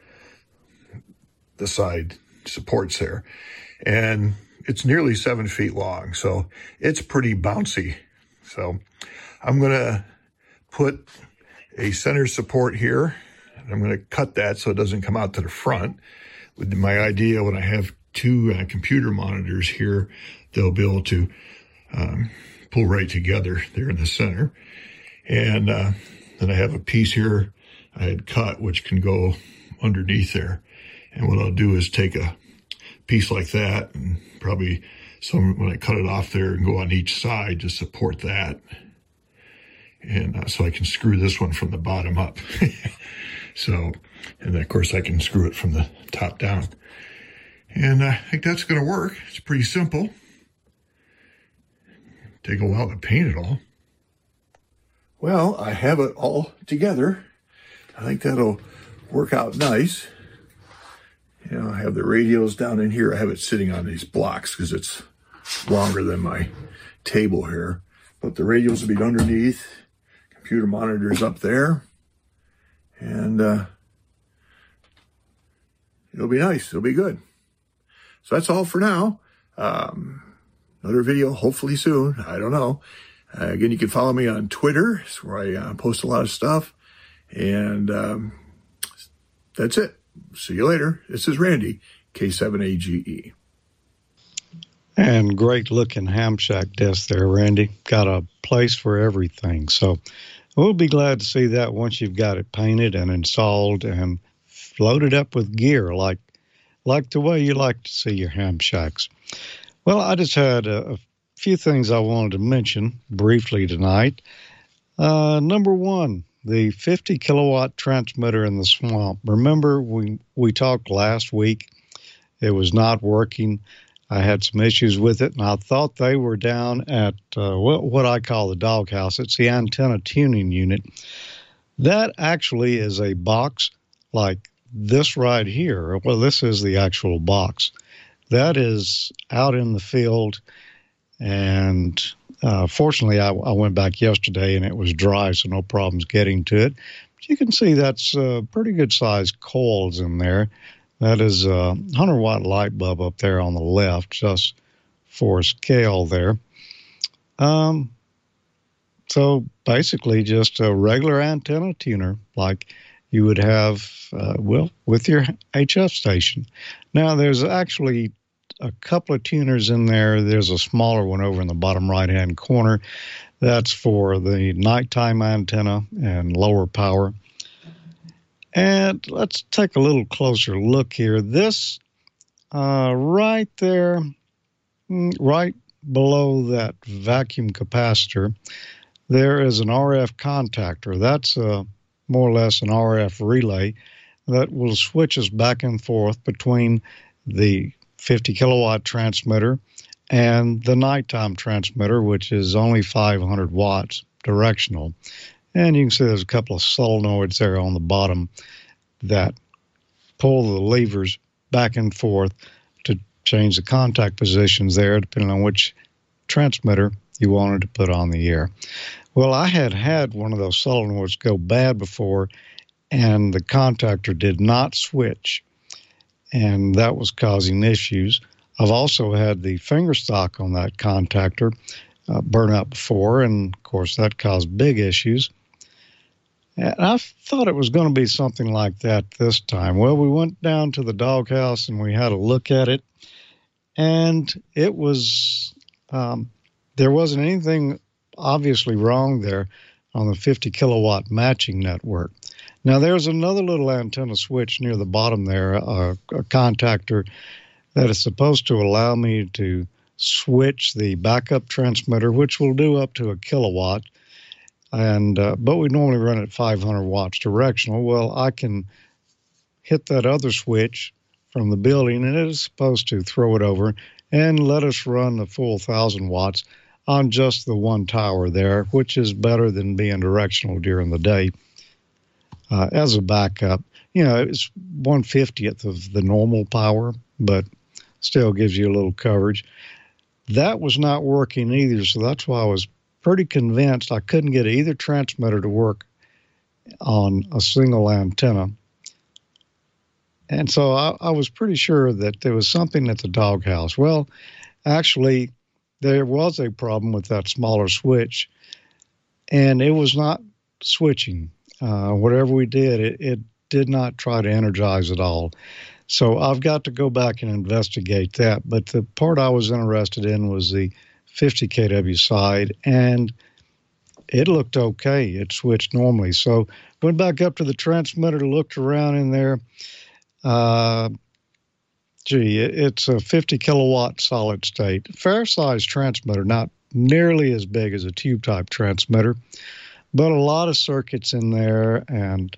side supports there, and it's nearly 7 feet long, so it's pretty bouncy. So I'm going to put a center support here, and I'm going to cut that so it doesn't come out to the front. With my idea, when I have two computer monitors here, they'll be able to pull right together there in the center. And then I have a piece here I had cut, which can go underneath there. And what I'll do is take a piece like that, and probably when I cut it off there, and go on each side to support that. And so I can screw this one from the bottom up. So, and then of course I can screw it from the top down. And I think that's going to work. It's pretty simple. Take a while to paint it all. Well, I have it all together. I think that'll work out nice. You know, I have the radios down in here. I have it sitting on these blocks because it's longer than my table here. But the radios will be underneath. Computer monitors up there. And it'll be nice. It'll be good. So that's all for now. Another video hopefully soon. I don't know. Again, you can follow me on Twitter. It's where I post a lot of stuff. And that's it. See you later. This is Randy, K7AGE. And great looking ham shack desk there, Randy. Got a place for everything. So we'll be glad to see that once you've got it painted and installed and loaded up with gear, like the way you like to see your ham shacks. Well, I just had a few things I wanted to mention briefly tonight. Number one, the 50 kilowatt transmitter in the swamp. Remember, we talked last week. It was not working. I had some issues with it, and I thought they were down at what I call the doghouse. It's the antenna tuning unit. That actually is a box like this right here. Well, this is the actual box. That is out in the field, and fortunately, I went back yesterday, and it was dry, so no problems getting to it. But you can see that's pretty good-sized coils in there. That is a 100-watt light bulb up there on the left, just for scale there. So basically just a regular antenna tuner like you would have, with your HF station. Now, there's actually a couple of tuners in there. There's a smaller one over in the bottom right-hand corner. That's for the nighttime antenna and lower power. And let's take a little closer look here. This right there, right below that vacuum capacitor, there is an RF contactor. That's more or less an RF relay that will switch us back and forth between the 50 kilowatt transmitter and the nighttime transmitter, which is only 500 watts directional. And you can see there's a couple of solenoids there on the bottom that pull the levers back and forth to change the contact positions there, depending on which transmitter you wanted to put on the air. Well, I had one of those solenoids go bad before, and the contactor did not switch, and that was causing issues. I've also had the finger stock on that contactor burn out before, and of course that caused big issues. And I thought it was going to be something like that this time. Well, we went down to the doghouse and we had a look at it, and it was there wasn't anything obviously wrong there on the 50 kilowatt matching network. Now, there's another little antenna switch near the bottom there, a contactor that is supposed to allow me to switch the backup transmitter, which will do up to a kilowatt. And but we normally run at 500 watts directional. Well, I can hit that other switch from the building, and it is supposed to throw it over and let us run the full 1,000 watts on just the one tower there, which is better than being directional during the day. As a backup, it's 1/50th of the normal power, but still gives you a little coverage. That was not working either, so that's why I was pretty convinced I couldn't get either transmitter to work on a single antenna. And so I was pretty sure that there was something at the doghouse. Well, actually, there was a problem with that smaller switch, and it was not switching. Whatever we did, it did not try to energize at all. So I've got to go back and investigate that. But the part I was interested in was the 50 kW side, and it looked okay. It switched normally. So went back up to the transmitter, looked around in there. It's a 50 kilowatt solid state. Fair size transmitter, not nearly as big as a tube type transmitter, but a lot of circuits in there. And,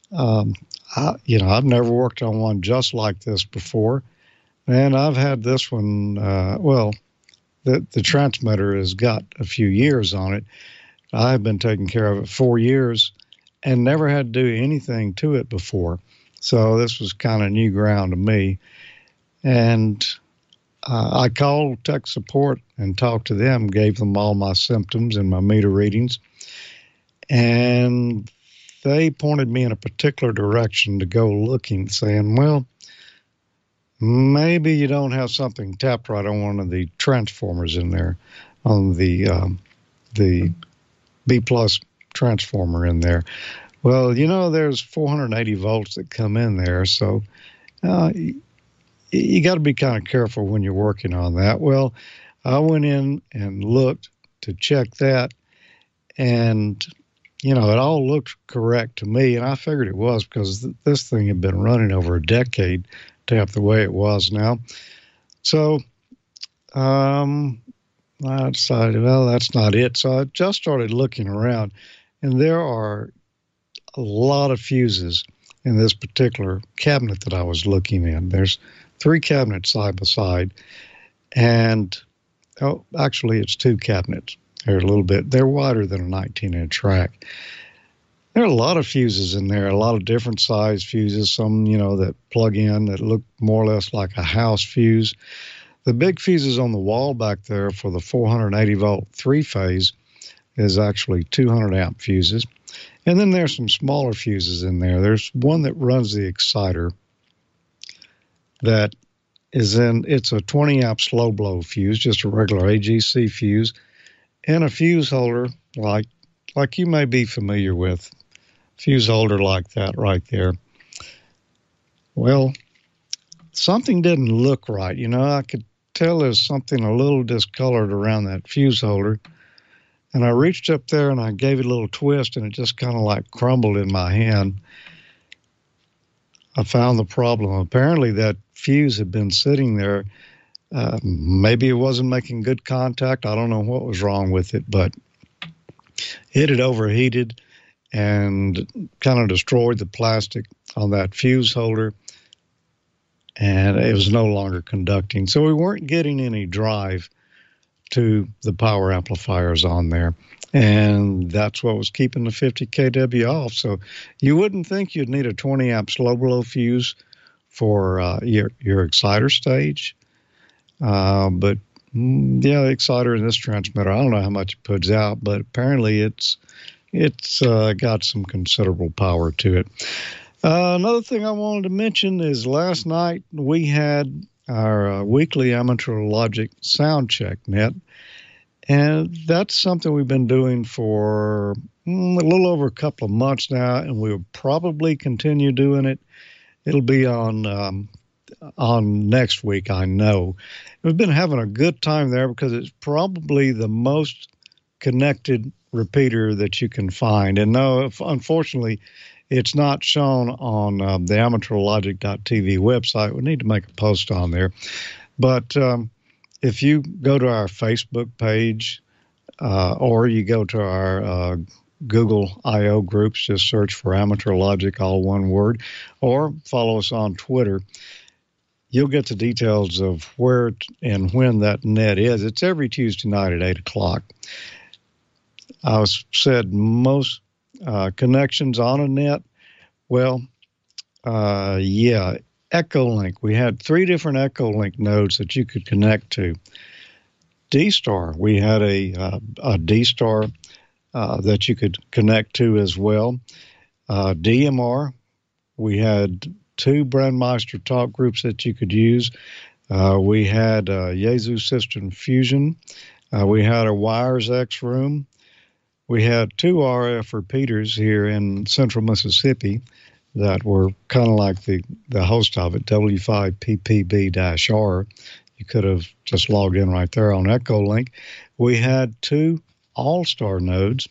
I've never worked on one just like this before. And I've had this one, the transmitter has got a few years on it. I've been taking care of it 4 years and never had to do anything to it before. So this was kind of new ground to me. And I called tech support and talked to them, gave them all my symptoms and my meter readings. And they pointed me in a particular direction to go looking, saying, well, maybe you don't have something tapped right on one of the transformers in there, on the B plus transformer in there. Well, there's 480 volts that come in there, so you got to be kind of careful when you're working on that. Well, I went in and looked to check that, and, it all looked correct to me, and I figured it was because this thing had been running over a decade tapped the way it was now. So I decided, well, that's not it. So I just started looking around, and there are a lot of fuses in this particular cabinet that I was looking in. There's 3 cabinets side by side, and actually it's 2 cabinets. They're wider than a 19-inch rack. There are a lot of fuses in there, a lot of different size fuses, some, that plug in that look more or less like a house fuse. The big fuses on the wall back there for the 480 volt 3-phase is actually 200 amp fuses. And then there's some smaller fuses in there. There's one that runs the exciter that is it's a 20 amp slow blow fuse, just a regular AGC fuse, and a fuse holder like you may be familiar with. Fuse holder like that right there. Well, something didn't look right. I could tell there's something a little discolored around that fuse holder. And I reached up there and I gave it a little twist, and it just kind of like crumbled in my hand. I found the problem. Apparently that fuse had been sitting there. Maybe it wasn't making good contact. I don't know what was wrong with it, but it had overheated and kind of destroyed the plastic on that fuse holder, and it was no longer conducting. So we weren't getting any drive to the power amplifiers on there, and that's what was keeping the 50 kW off. So you wouldn't think you'd need a 20 amp slow blow fuse for your exciter stage, but the exciter in this transmitter, I don't know how much it puts out, but apparently it's got some considerable power to it. Another thing I wanted to mention is last night we had our weekly Amateur Logic sound check net, and that's something we've been doing for a little over a couple of months now, and we'll probably continue doing it. It'll be on next week, I know. We've been having a good time there because it's probably the most connected repeater that you can find. And no, unfortunately, it's not shown on the amateurlogic.tv website. We need to make a post on there. But if you go to our Facebook page or you go to our Google I.O. groups, just search for Amateur Logic, all one word, or follow us on Twitter. you'll get the details of where and when that net is. It's every Tuesday night at 8 o'clock. I said most connections on a net. Well, yeah, Echolink. We had 3 different Echolink nodes that you could connect to. D-Star. We had a D-Star that you could connect to as well. DMR. We had 2 Brandmeister talk groups that you could use. We had Yaesu System Fusion. We had a Wires X room. We had 2 RF repeaters here in central Mississippi that were kind of like the host of it, W5PPB-R. You could have just logged in right there on Echolink. We had 2 All-Star nodes.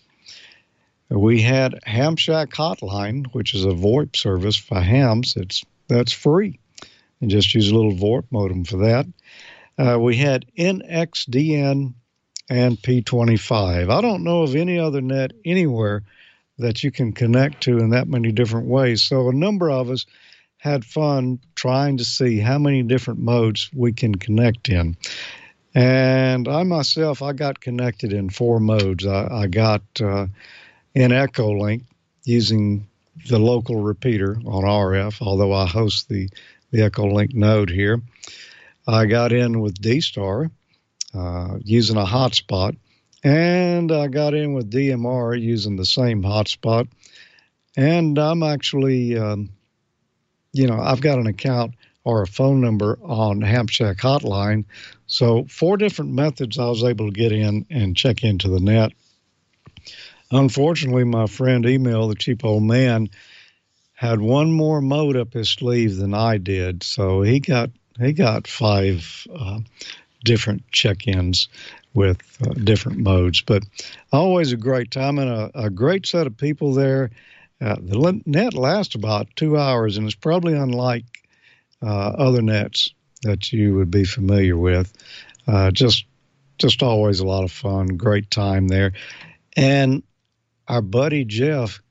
We had Ham Shack Hotline, which is a VoIP service for hams. That's free. And just use a little VoIP modem for that. We had NXDN and P25. I don't know of any other net anywhere that you can connect to in that many different ways. So a number of us had fun trying to see how many different modes we can connect in. And I myself, I got connected in 4 modes. I got in Echolink using the local repeater on RF, although I host the Echolink node here. I got in with D-Star using a hotspot, and I got in with DMR using the same hotspot. And I'm actually, I've got an account or a phone number on Ham Shack Hotline. So 4 different methods I was able to get in and check into the net. Unfortunately, my friend Email, the cheap old man, had 1 more mode up his sleeve than I did. So he got 5 different check-ins with different modes. But always a great time and a great set of people there. The net lasts about 2 hours, and it's probably unlike other nets that you would be familiar with. Just always a lot of fun, great time there. And our buddy Jeff,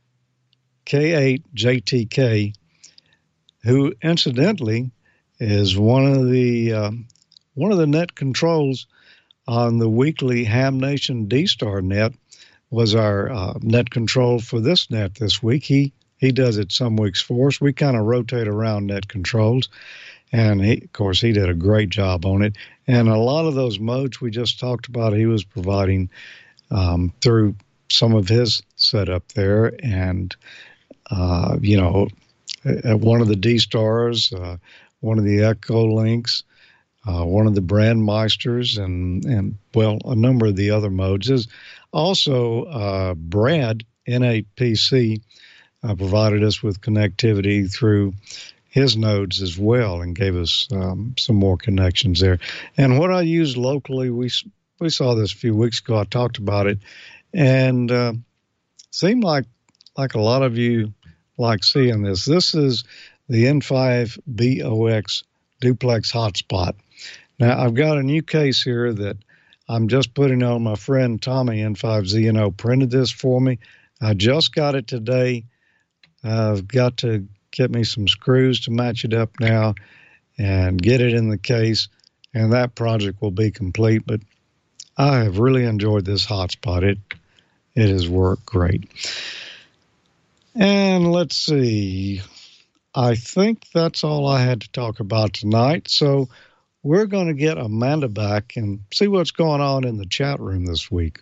K8JTK, who incidentally is one of the net controls on the weekly Ham Nation D-Star net, was our net control for this net this week. He does it some weeks for us. We kind of rotate around net controls, and of course he did a great job on it. And a lot of those modes we just talked about, he was providing through some of his setup there. And one of the D-Stars, one of the Echolinks, one of the Brandmeisters, and a number of the other modes. Is also Brad, NAPC, provided us with connectivity through his nodes as well and gave us some more connections there. And what I use locally, we saw this a few weeks ago. I talked about it, and seemed like a lot of you like seeing this. This is the N5BOX duplex hotspot. Now, I've got a new case here that I'm just putting on. My friend Tommy, N5ZNO, printed this for me. I just got it today. I've got to get me some screws to match it up now and get it in the case, and that project will be complete. But I have really enjoyed this hotspot. It has worked great. And let's see. I think that's all I had to talk about tonight. So we're going to get Amanda back and see what's going on in the chat room this week.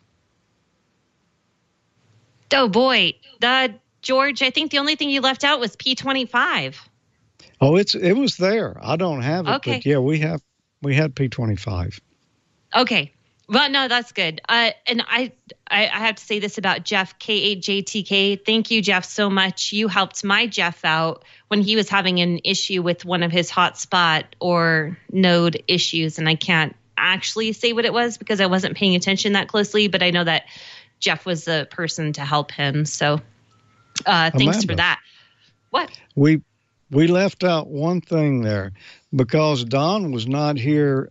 Oh, boy. George, I think the only thing you left out was P25. Oh, it was there. I don't have it, okay. But yeah, we had P25. Okay. Well, no, that's good. And I have to say this about Jeff, K8JTK. Thank you, Jeff, so much. You helped my Jeff out when he was having an issue with one of his hotspot or node issues. And I can't actually say what it was because I wasn't paying attention that closely, but I know that Jeff was the person to help him. So thanks Amanda, for that. What? We left out one thing there because Don was not here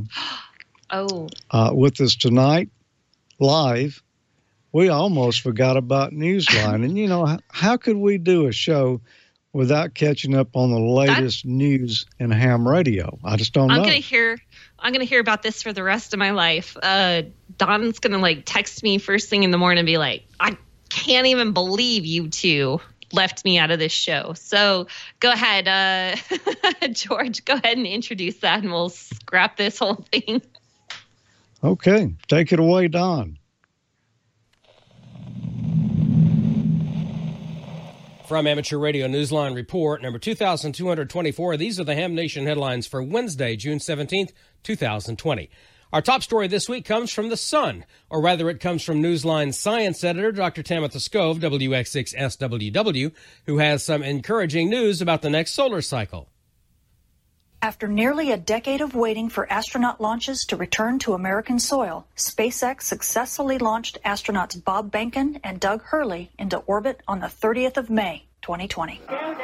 with us tonight live. We almost forgot about Newsline. And, how could we do a show without catching up on the latest news in ham radio? I just don't know. I'm gonna hear about this for the rest of my life. Don's gonna text me first thing in the morning and be like, I can't even believe you two left me out of this show. So go ahead, George, go ahead and introduce that and we'll scrap this whole thing. Okay, take it away, Don. From Amateur Radio Newsline Report, number 2,224, these are the Ham Nation headlines for Wednesday, June 17th, 2020. Our top story this week comes from The Sun, or rather it comes from Newsline science editor Dr. Tamitha Skov, WX6SWW, who has some encouraging news about the next solar cycle. After nearly a decade of waiting for astronaut launches to return to American soil, SpaceX successfully launched astronauts Bob Behnken and Doug Hurley into orbit on the 30th of May, 2020.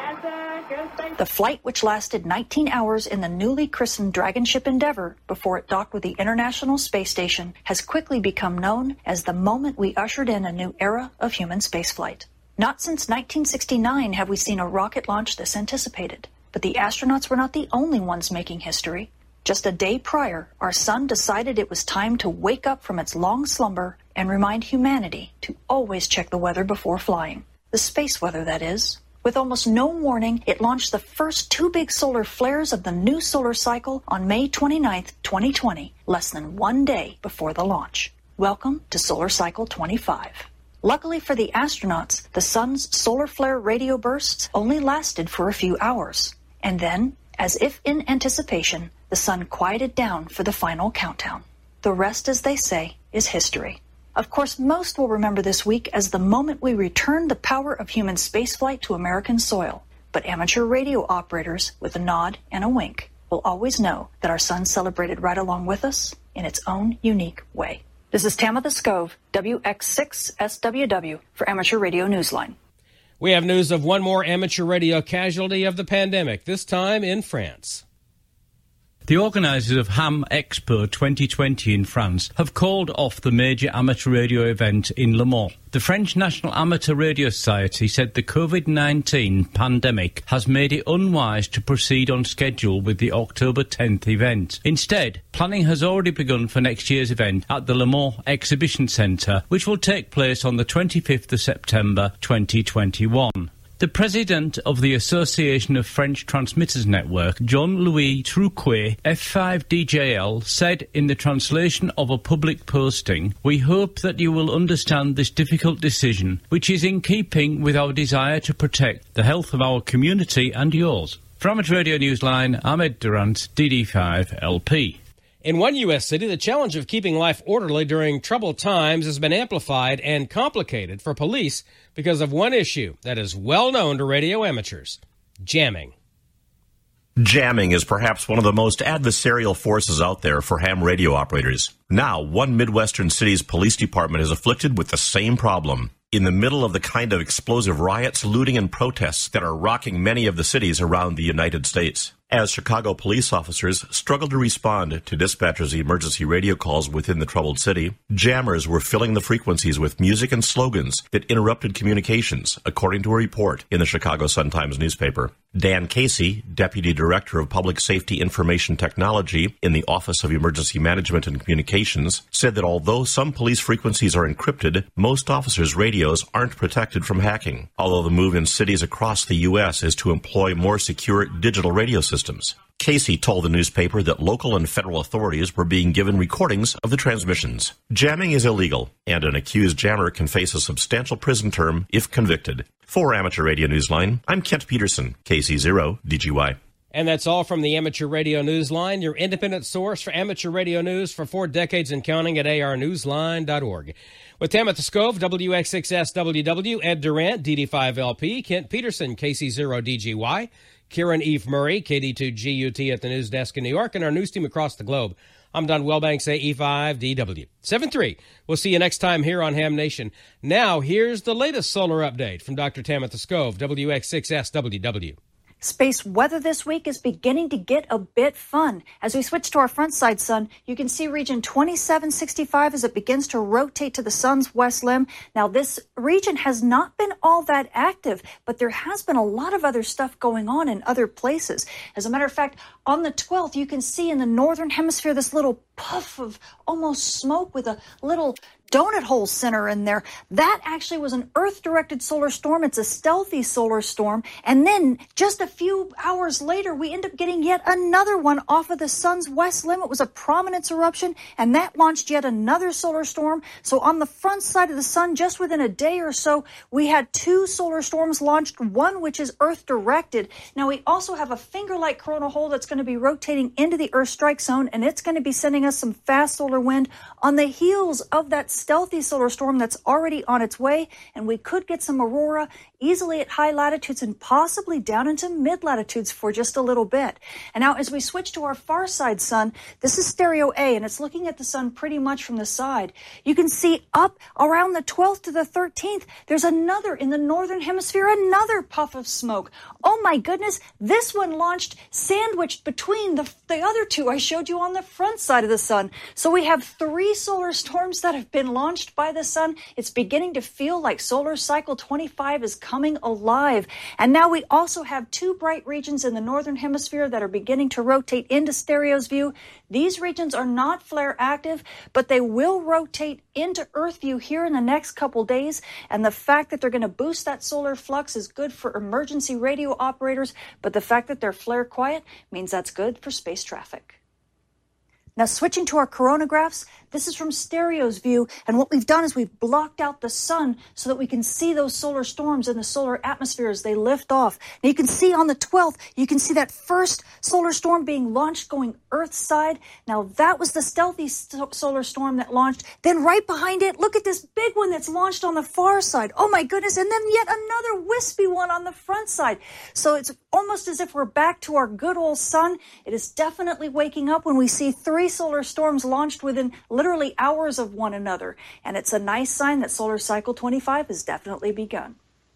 The flight, which lasted 19 hours in the newly christened Dragon ship Endeavour before it docked with the International Space Station, has quickly become known as the moment we ushered in a new era of human spaceflight. Not since 1969 have we seen a rocket launch this anticipated. But the astronauts were not the only ones making history. Just a day prior, our sun decided it was time to wake up from its long slumber and remind humanity to always check the weather before flying. The space weather, that is. With almost no warning, it launched the first two big solar flares of the new solar cycle on May 29, 2020, less than 1 day before the launch. Welcome to Solar Cycle 25. Luckily for the astronauts, the sun's solar flare radio bursts only lasted for a few hours. And then, as if in anticipation, the sun quieted down for the final countdown. The rest, as they say, is history. Of course, most will remember this week as the moment we returned the power of human spaceflight to American soil. But amateur radio operators, with a nod and a wink, will always know that our sun celebrated right along with us in its own unique way. This is Tamitha Skov, WX6SWW, for Amateur Radio Newsline. We have news of one more amateur radio casualty of the pandemic, this time in France. The organisers of Ham Expo 2020 in France have called off the major amateur radio event in Le Mans. The French National Amateur Radio Society said the COVID-19 pandemic has made it unwise to proceed on schedule with the October 10th event. Instead, planning has already begun for next year's event at the Le Mans Exhibition Centre, which will take place on the 25th of September 2021. The president of the Association of French Transmitters Network, Jean-Louis Trouquet, F5DJL, said in the translation of a public posting, "We hope that you will understand this difficult decision, which is in keeping with our desire to protect the health of our community and yours." For Amateur Radio Newsline, Ahmed Durant, DD5LP. In one U.S. city, the challenge of keeping life orderly during troubled times has been amplified and complicated for police because of one issue that is well known to radio amateurs: jamming. Jamming is perhaps one of the most adversarial forces out there for ham radio operators. Now, one Midwestern city's police department is afflicted with the same problem. In the middle of the kind of explosive riots, looting, and protests that are rocking many of the cities around the United States. As Chicago police officers struggled to respond to dispatchers' emergency radio calls within the troubled city, jammers were filling the frequencies with music and slogans that interrupted communications, according to a report in the Chicago Sun-Times newspaper. Dan Casey, Deputy Director of Public Safety Information Technology in the Office of Emergency Management and Communications, said that although some police frequencies are encrypted, most officers' radios aren't protected from hacking, although the move in cities across the U.S. is to employ more secure digital radio systems. Casey told the newspaper that local and federal authorities were being given recordings of the transmissions. Jamming is illegal, and an accused jammer can face a substantial prison term if convicted. For Amateur Radio Newsline, I'm Kent Peterson, KC0 DGY. And that's all from the Amateur Radio Newsline, your independent source for amateur radio news for 4 decades and counting at arnewsline.org. With Tamitha Skov, WX6SWW, Ed Durant, DD5LP, Kent Peterson, KC0 DGY, Kieran Eve Murray, KD2GUT at the news desk in New York, and our news team across the globe. I'm Don Wellbanks, AE5DW. 7-3. We'll see you next time here on Ham Nation. Now, here's the latest solar update from Dr. Tamitha Skov, WX6SWW. Space weather this week is beginning to get a bit fun. As we switch to our front side sun, you can see region 2765 as it begins to rotate to the sun's west limb. Now, this region has not been all that active, but there has been a lot of other stuff going on in other places. As a matter of fact, on the 12th, you can see in the northern hemisphere this little puff of almost smoke with a little donut hole center in there. That actually was an Earth-directed solar storm. It's a stealthy solar storm. And then just a few hours later, we end up getting yet another one off of the sun's west limb. It was a prominence eruption, and that launched yet another solar storm. So on the front side of the sun, just within a day or so, we had 2 solar storms launched, one which is Earth-directed. Now, we also have a finger-like coronal hole that's going to be rotating into the Earth strike zone, and it's going to be sending us some fast solar wind on the heels of that stealthy solar storm that's already on its way, and we could get some aurora easily at high latitudes and possibly down into mid latitudes for just a little bit. And now as we switch to our far side sun, this is stereo A, and it's looking at the sun pretty much from the side. You can see up around the 12th to the 13th, there's another in the northern hemisphere, another puff of smoke. Oh my goodness, this one launched sandwiched between the other 2 I showed you on the front side of the sun. So we have 3 solar storms that have been launched by the sun. It's beginning to feel like solar cycle 25 is coming alive. And now we also have 2 bright regions in the northern hemisphere that are beginning to rotate into stereo's view. These regions are not flare active, but they will rotate into Earth view here in the next couple days. And the fact that they're going to boost that solar flux is good for emergency radio operators, but the fact that they're flare quiet means that's good for space traffic. Now, switching to our coronagraphs, this is from stereo's view, and what we've done is we've blocked out the sun so that we can see those solar storms in the solar atmosphere as they lift off. Now, you can see on the 12th, you can see that first solar storm being launched going Earth side. Now, that was the stealthy solar storm that launched. Then right behind it, look at this big one that's launched on the far side. Oh, my goodness, and then yet another wispy one on the front side. So it's almost as if we're back to our good old sun. It is definitely waking up when we see 3 solar storms launched within literally hours of one another, and it's a nice sign that solar cycle 25 has definitely begun.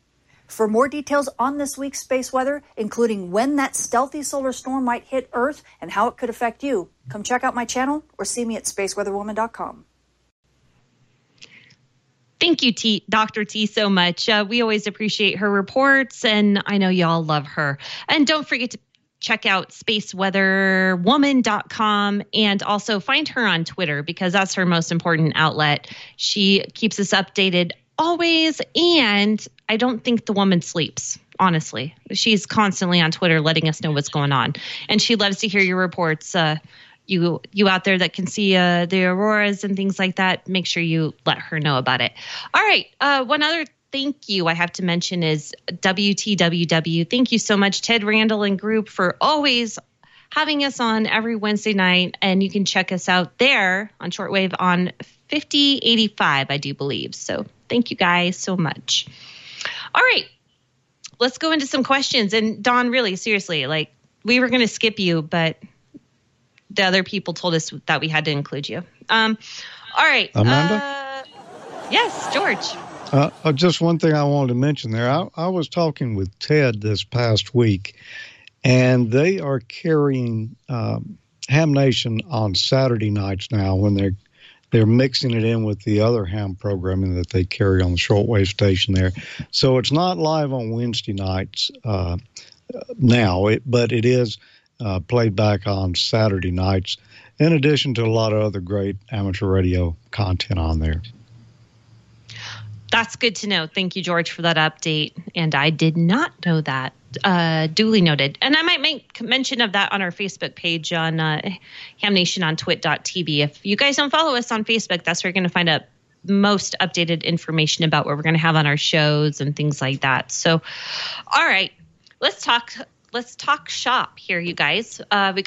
For more details on this week's space weather, including when that stealthy solar storm might hit Earth and how it could affect you, come check out my channel or see me at spaceweatherwoman.com. Thank you, Dr. T, so much. We always appreciate her reports, and I know y'all love her. And don't forget to check out spaceweatherwoman.com and also find her on Twitter because that's her most important outlet. She keeps us updated always, and I don't think the woman sleeps, honestly. She's constantly on Twitter letting us know what's going on, and she loves to hear your reports. You out there that can see the auroras and things like that, make sure you let her know about it. All right, one other thank you I have to mention is WTWW. Thank you so much, Ted Randall and group, for always having us on every Wednesday night. And you can check us out there on shortwave on 5085, I do believe. So thank you guys so much. All right, let's go into some questions. And Don, really, seriously, like we were going to skip you, but the other people told us that we had to include you. All right. Amanda? Yes, George. Just one thing I wanted to mention there. I was talking with Ted this past week, and they are carrying Ham Nation on Saturday nights now when they're mixing it in with the other ham programming that they carry on the shortwave station there. So it's not live on Wednesday nights now, but it is played back on Saturday nights, in addition to a lot of other great amateur radio content on there. That's good to know. Thank you, George, for that update. And I did not know that. Duly noted. And I might make mention of that on our Facebook page on Ham Nation on twit.tv. If you guys don't follow us on Facebook, that's where you're going to find out most updated information about what we're going to have on our shows and things like that. So, all right, let's talk shop here, you guys. We got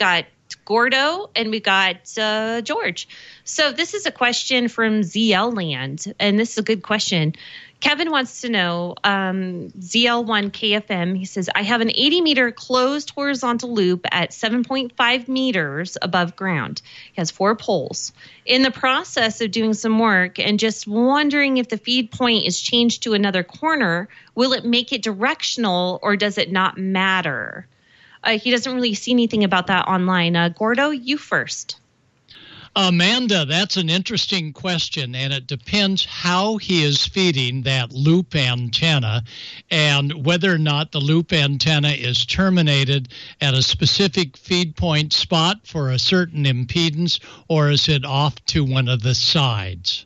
Gordo, and we got George. So this is a question from ZL Land, and this is a good question. Kevin wants to know, ZL1 KFM, he says, I have an 80-meter closed horizontal loop at 7.5 meters above ground. He has 4 poles. In the process of doing some work and just wondering if the feed point is changed to another corner, will it make it directional or does it not matter? He doesn't really see anything about that online. Gordo, you first. Amanda, that's an interesting question, and it depends how he is feeding that loop antenna and whether or not the loop antenna is terminated at a specific feed point spot for a certain impedance, or is it off to one of the sides?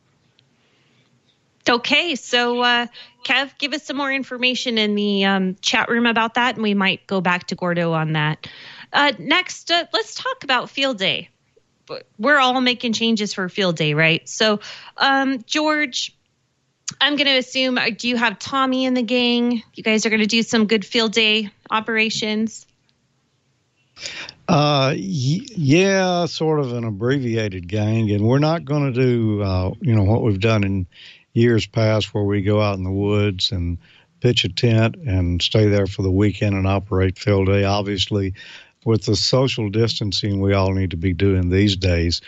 Okay, so Kev, give us some more information in the chat room about that, and we might go back to Gordo on that. Next, let's talk about field day. We're all making changes for field day, right? So, George, I'm going to assume, do you have Tommy in the gang? You guys are going to do some good field day operations? Yeah, sort of an abbreviated gang, and we're not going to do, what we've done in years past where we go out in the woods and pitch a tent and stay there for the weekend and operate field day. Obviously, with the social distancing we all need to be doing these days,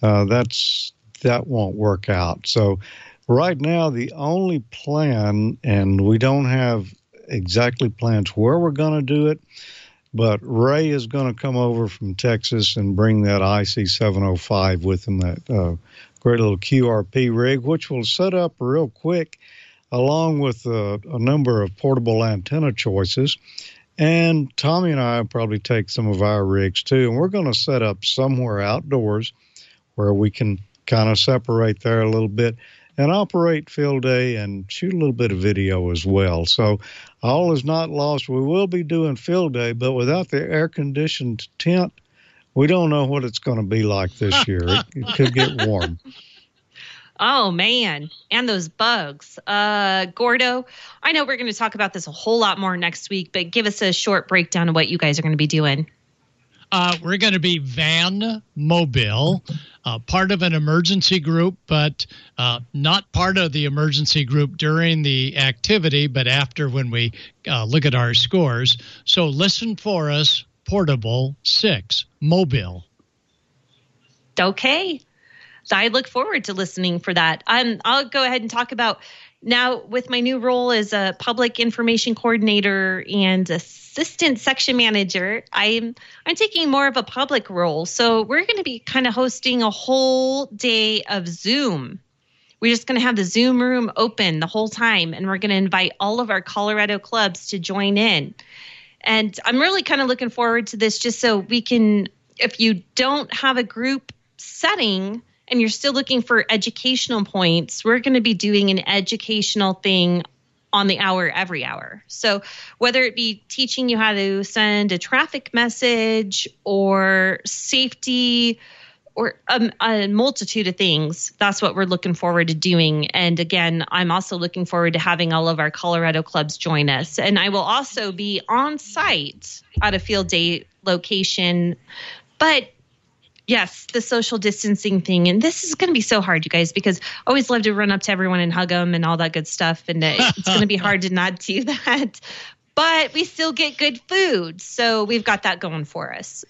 that won't work out. So right now, the only plan, and we don't have exactly plans where we're going to do it, but Ray is going to come over from Texas and bring that IC705 with him, that great little QRP rig, which will set up real quick, along with a number of portable antenna choices. And Tommy and I will probably take some of our rigs too, and we're going to set up somewhere outdoors where we can kind of separate there a little bit and operate field day and shoot a little bit of video as well. So all is not lost. We will be doing field day, but without the air-conditioned tent, we don't know what it's going to be like this year. It could get warm. Oh, man. And those bugs. Gordo, I know we're going to talk about this a whole lot more next week, but give us a short breakdown of what you guys are going to be doing. We're going to be van mobile, part of an emergency group, but not part of the emergency group during the activity, but after when we look at our scores. So listen for us, Portable 6, mobile. Okay. So I look forward to listening for that. I'll go ahead and talk about now with my new role as a public information coordinator and assistant section manager. I'm taking more of a public role. So we're going to be kind of hosting a whole day of Zoom. We're just going to have the Zoom room open the whole time, and we're going to invite all of our Colorado clubs to join in. And I'm really kind of looking forward to this just so we can, if you don't have a group setting and you're still looking for educational points, we're going to be doing an educational thing on the hour, every hour. So whether it be teaching you how to send a traffic message or safety or a multitude of things, that's what we're looking forward to doing. And again, I'm also looking forward to having all of our Colorado clubs join us. And I will also be on site at a field day location. But yes, the social distancing thing. And this is going to be so hard, you guys, because I always love to run up to everyone and hug them and all that good stuff. And it's going to be hard to not do that. But we still get good food. So we've got that going for us.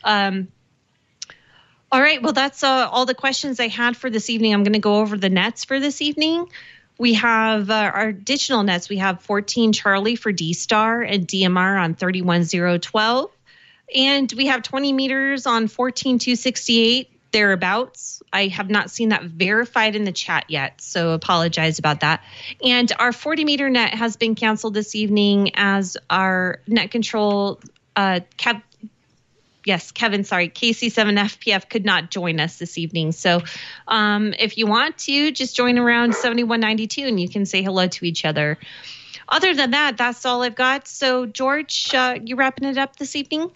All right. Well, that's all the questions I had for this evening. I'm going to go over the nets for this evening. We have our additional nets. We have 14 Charlie for D-Star and DMR on 31012. And we have 20 meters on 14268, thereabouts. I have not seen that verified in the chat yet, so apologize about that. And our 40-meter net has been canceled this evening as our net control, Kevin, KC7FPF could not join us this evening. So if you want to, just join around 7192 and you can say hello to each other. Other than that, that's all I've got. So, George, you wrapping it up this evening?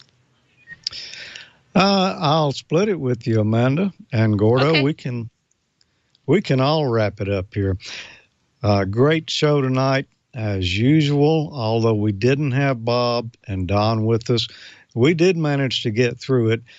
I'll split it with you, Amanda and Gordo. Okay. We can all wrap it up here. Great show tonight, as usual. Although we didn't have Bob and Don with us, we did manage to get through it.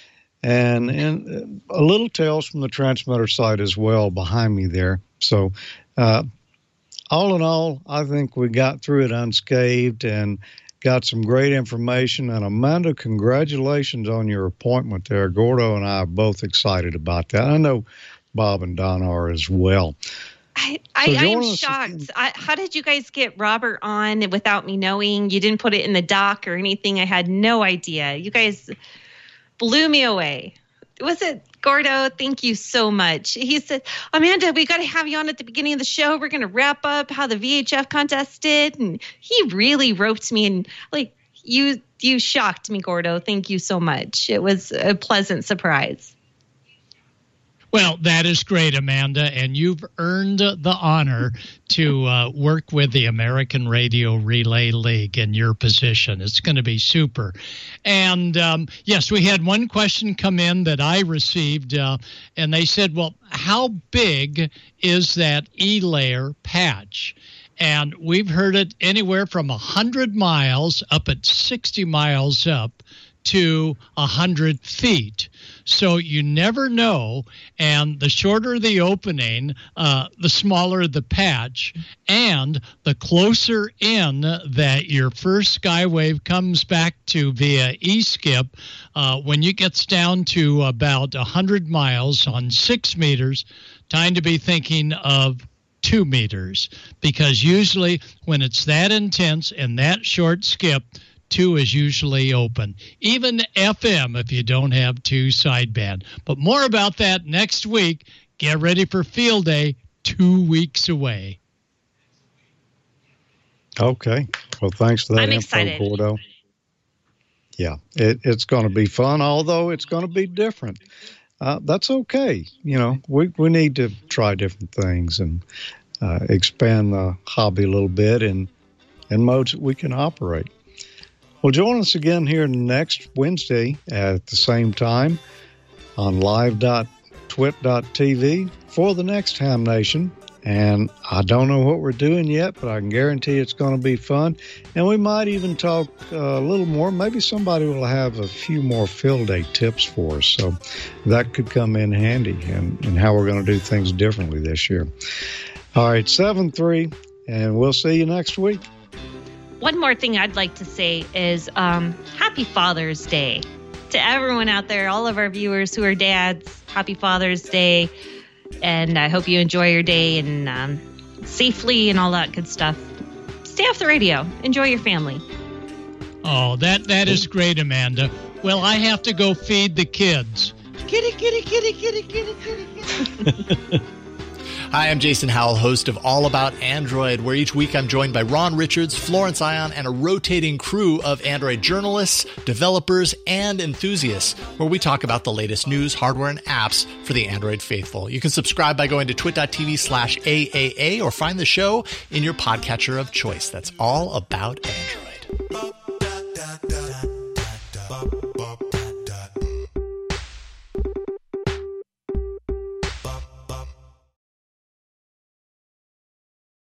and a little tails from the transmitter side as well behind me there. So all in all, I think we got through it unscathed and got some great information. And Amanda, congratulations on your appointment there. Gordo and I are both excited about that. I know Bob and Don are as well. I am shocked. How did you guys get Robert on without me knowing? You didn't put it in the doc or anything. I had no idea. You guys blew me away. Was it Gordo? Thank you so much. He said, Amanda, we got to have you on at the beginning of the show. We're going to wrap up how the VHF contest did. And he really roped me, and like you shocked me, Gordo. Thank you so much. It was a pleasant surprise. Well, that is great, Amanda, and you've earned the honor to work with the American Radio Relay League in your position. It's going to be super. And, yes, we had one question come in that I received, and they said, well, how big is that E-layer patch? And we've heard it anywhere from 100 miles up at 60 miles up to 100 feet. So you never know, and the shorter the opening, the smaller the patch, and the closer in that your first skywave comes back to via eSkip, when it gets down to about 100 miles on 6 meters, time to be thinking of 2 meters, because usually when it's that intense and that short skip, 2 is usually open. Even FM if you don't have 2 sideband. But more about that next week. Get ready for Field Day, 2 weeks away. Okay. Well, thanks for that info, excited. Gordo. Yeah, it's going to be fun, although it's going to be different. That's okay. You know, we need to try different things and expand the hobby a little bit in modes that we can operate. Well, join us again here next Wednesday at the same time on live.twit.tv for the next Ham Nation. And I don't know what we're doing yet, but I can guarantee it's going to be fun. And we might even talk a little more. Maybe somebody will have a few more field day tips for us. So that could come in handy in how we're going to do things differently this year. All right, 7-3, and we'll see you next week. One more thing I'd like to say is Happy Father's Day to everyone out there, all of our viewers who are dads. Happy Father's Day, and I hope you enjoy your day and safely and all that good stuff. Stay off the radio. Enjoy your family. Oh, that is great, Amanda. Well, I have to go feed the kids. Kitty, kitty, kitty, kitty, kitty, kitty, kitty. Hi, I'm Jason Howell, host of All About Android, where each week I'm joined by Ron Richards, Florence Ion, and a rotating crew of Android journalists, developers, and enthusiasts, where we talk about the latest news, hardware, and apps for the Android faithful. You can subscribe by going to twit.tv/AAA or find the show in your podcatcher of choice. That's All About Android.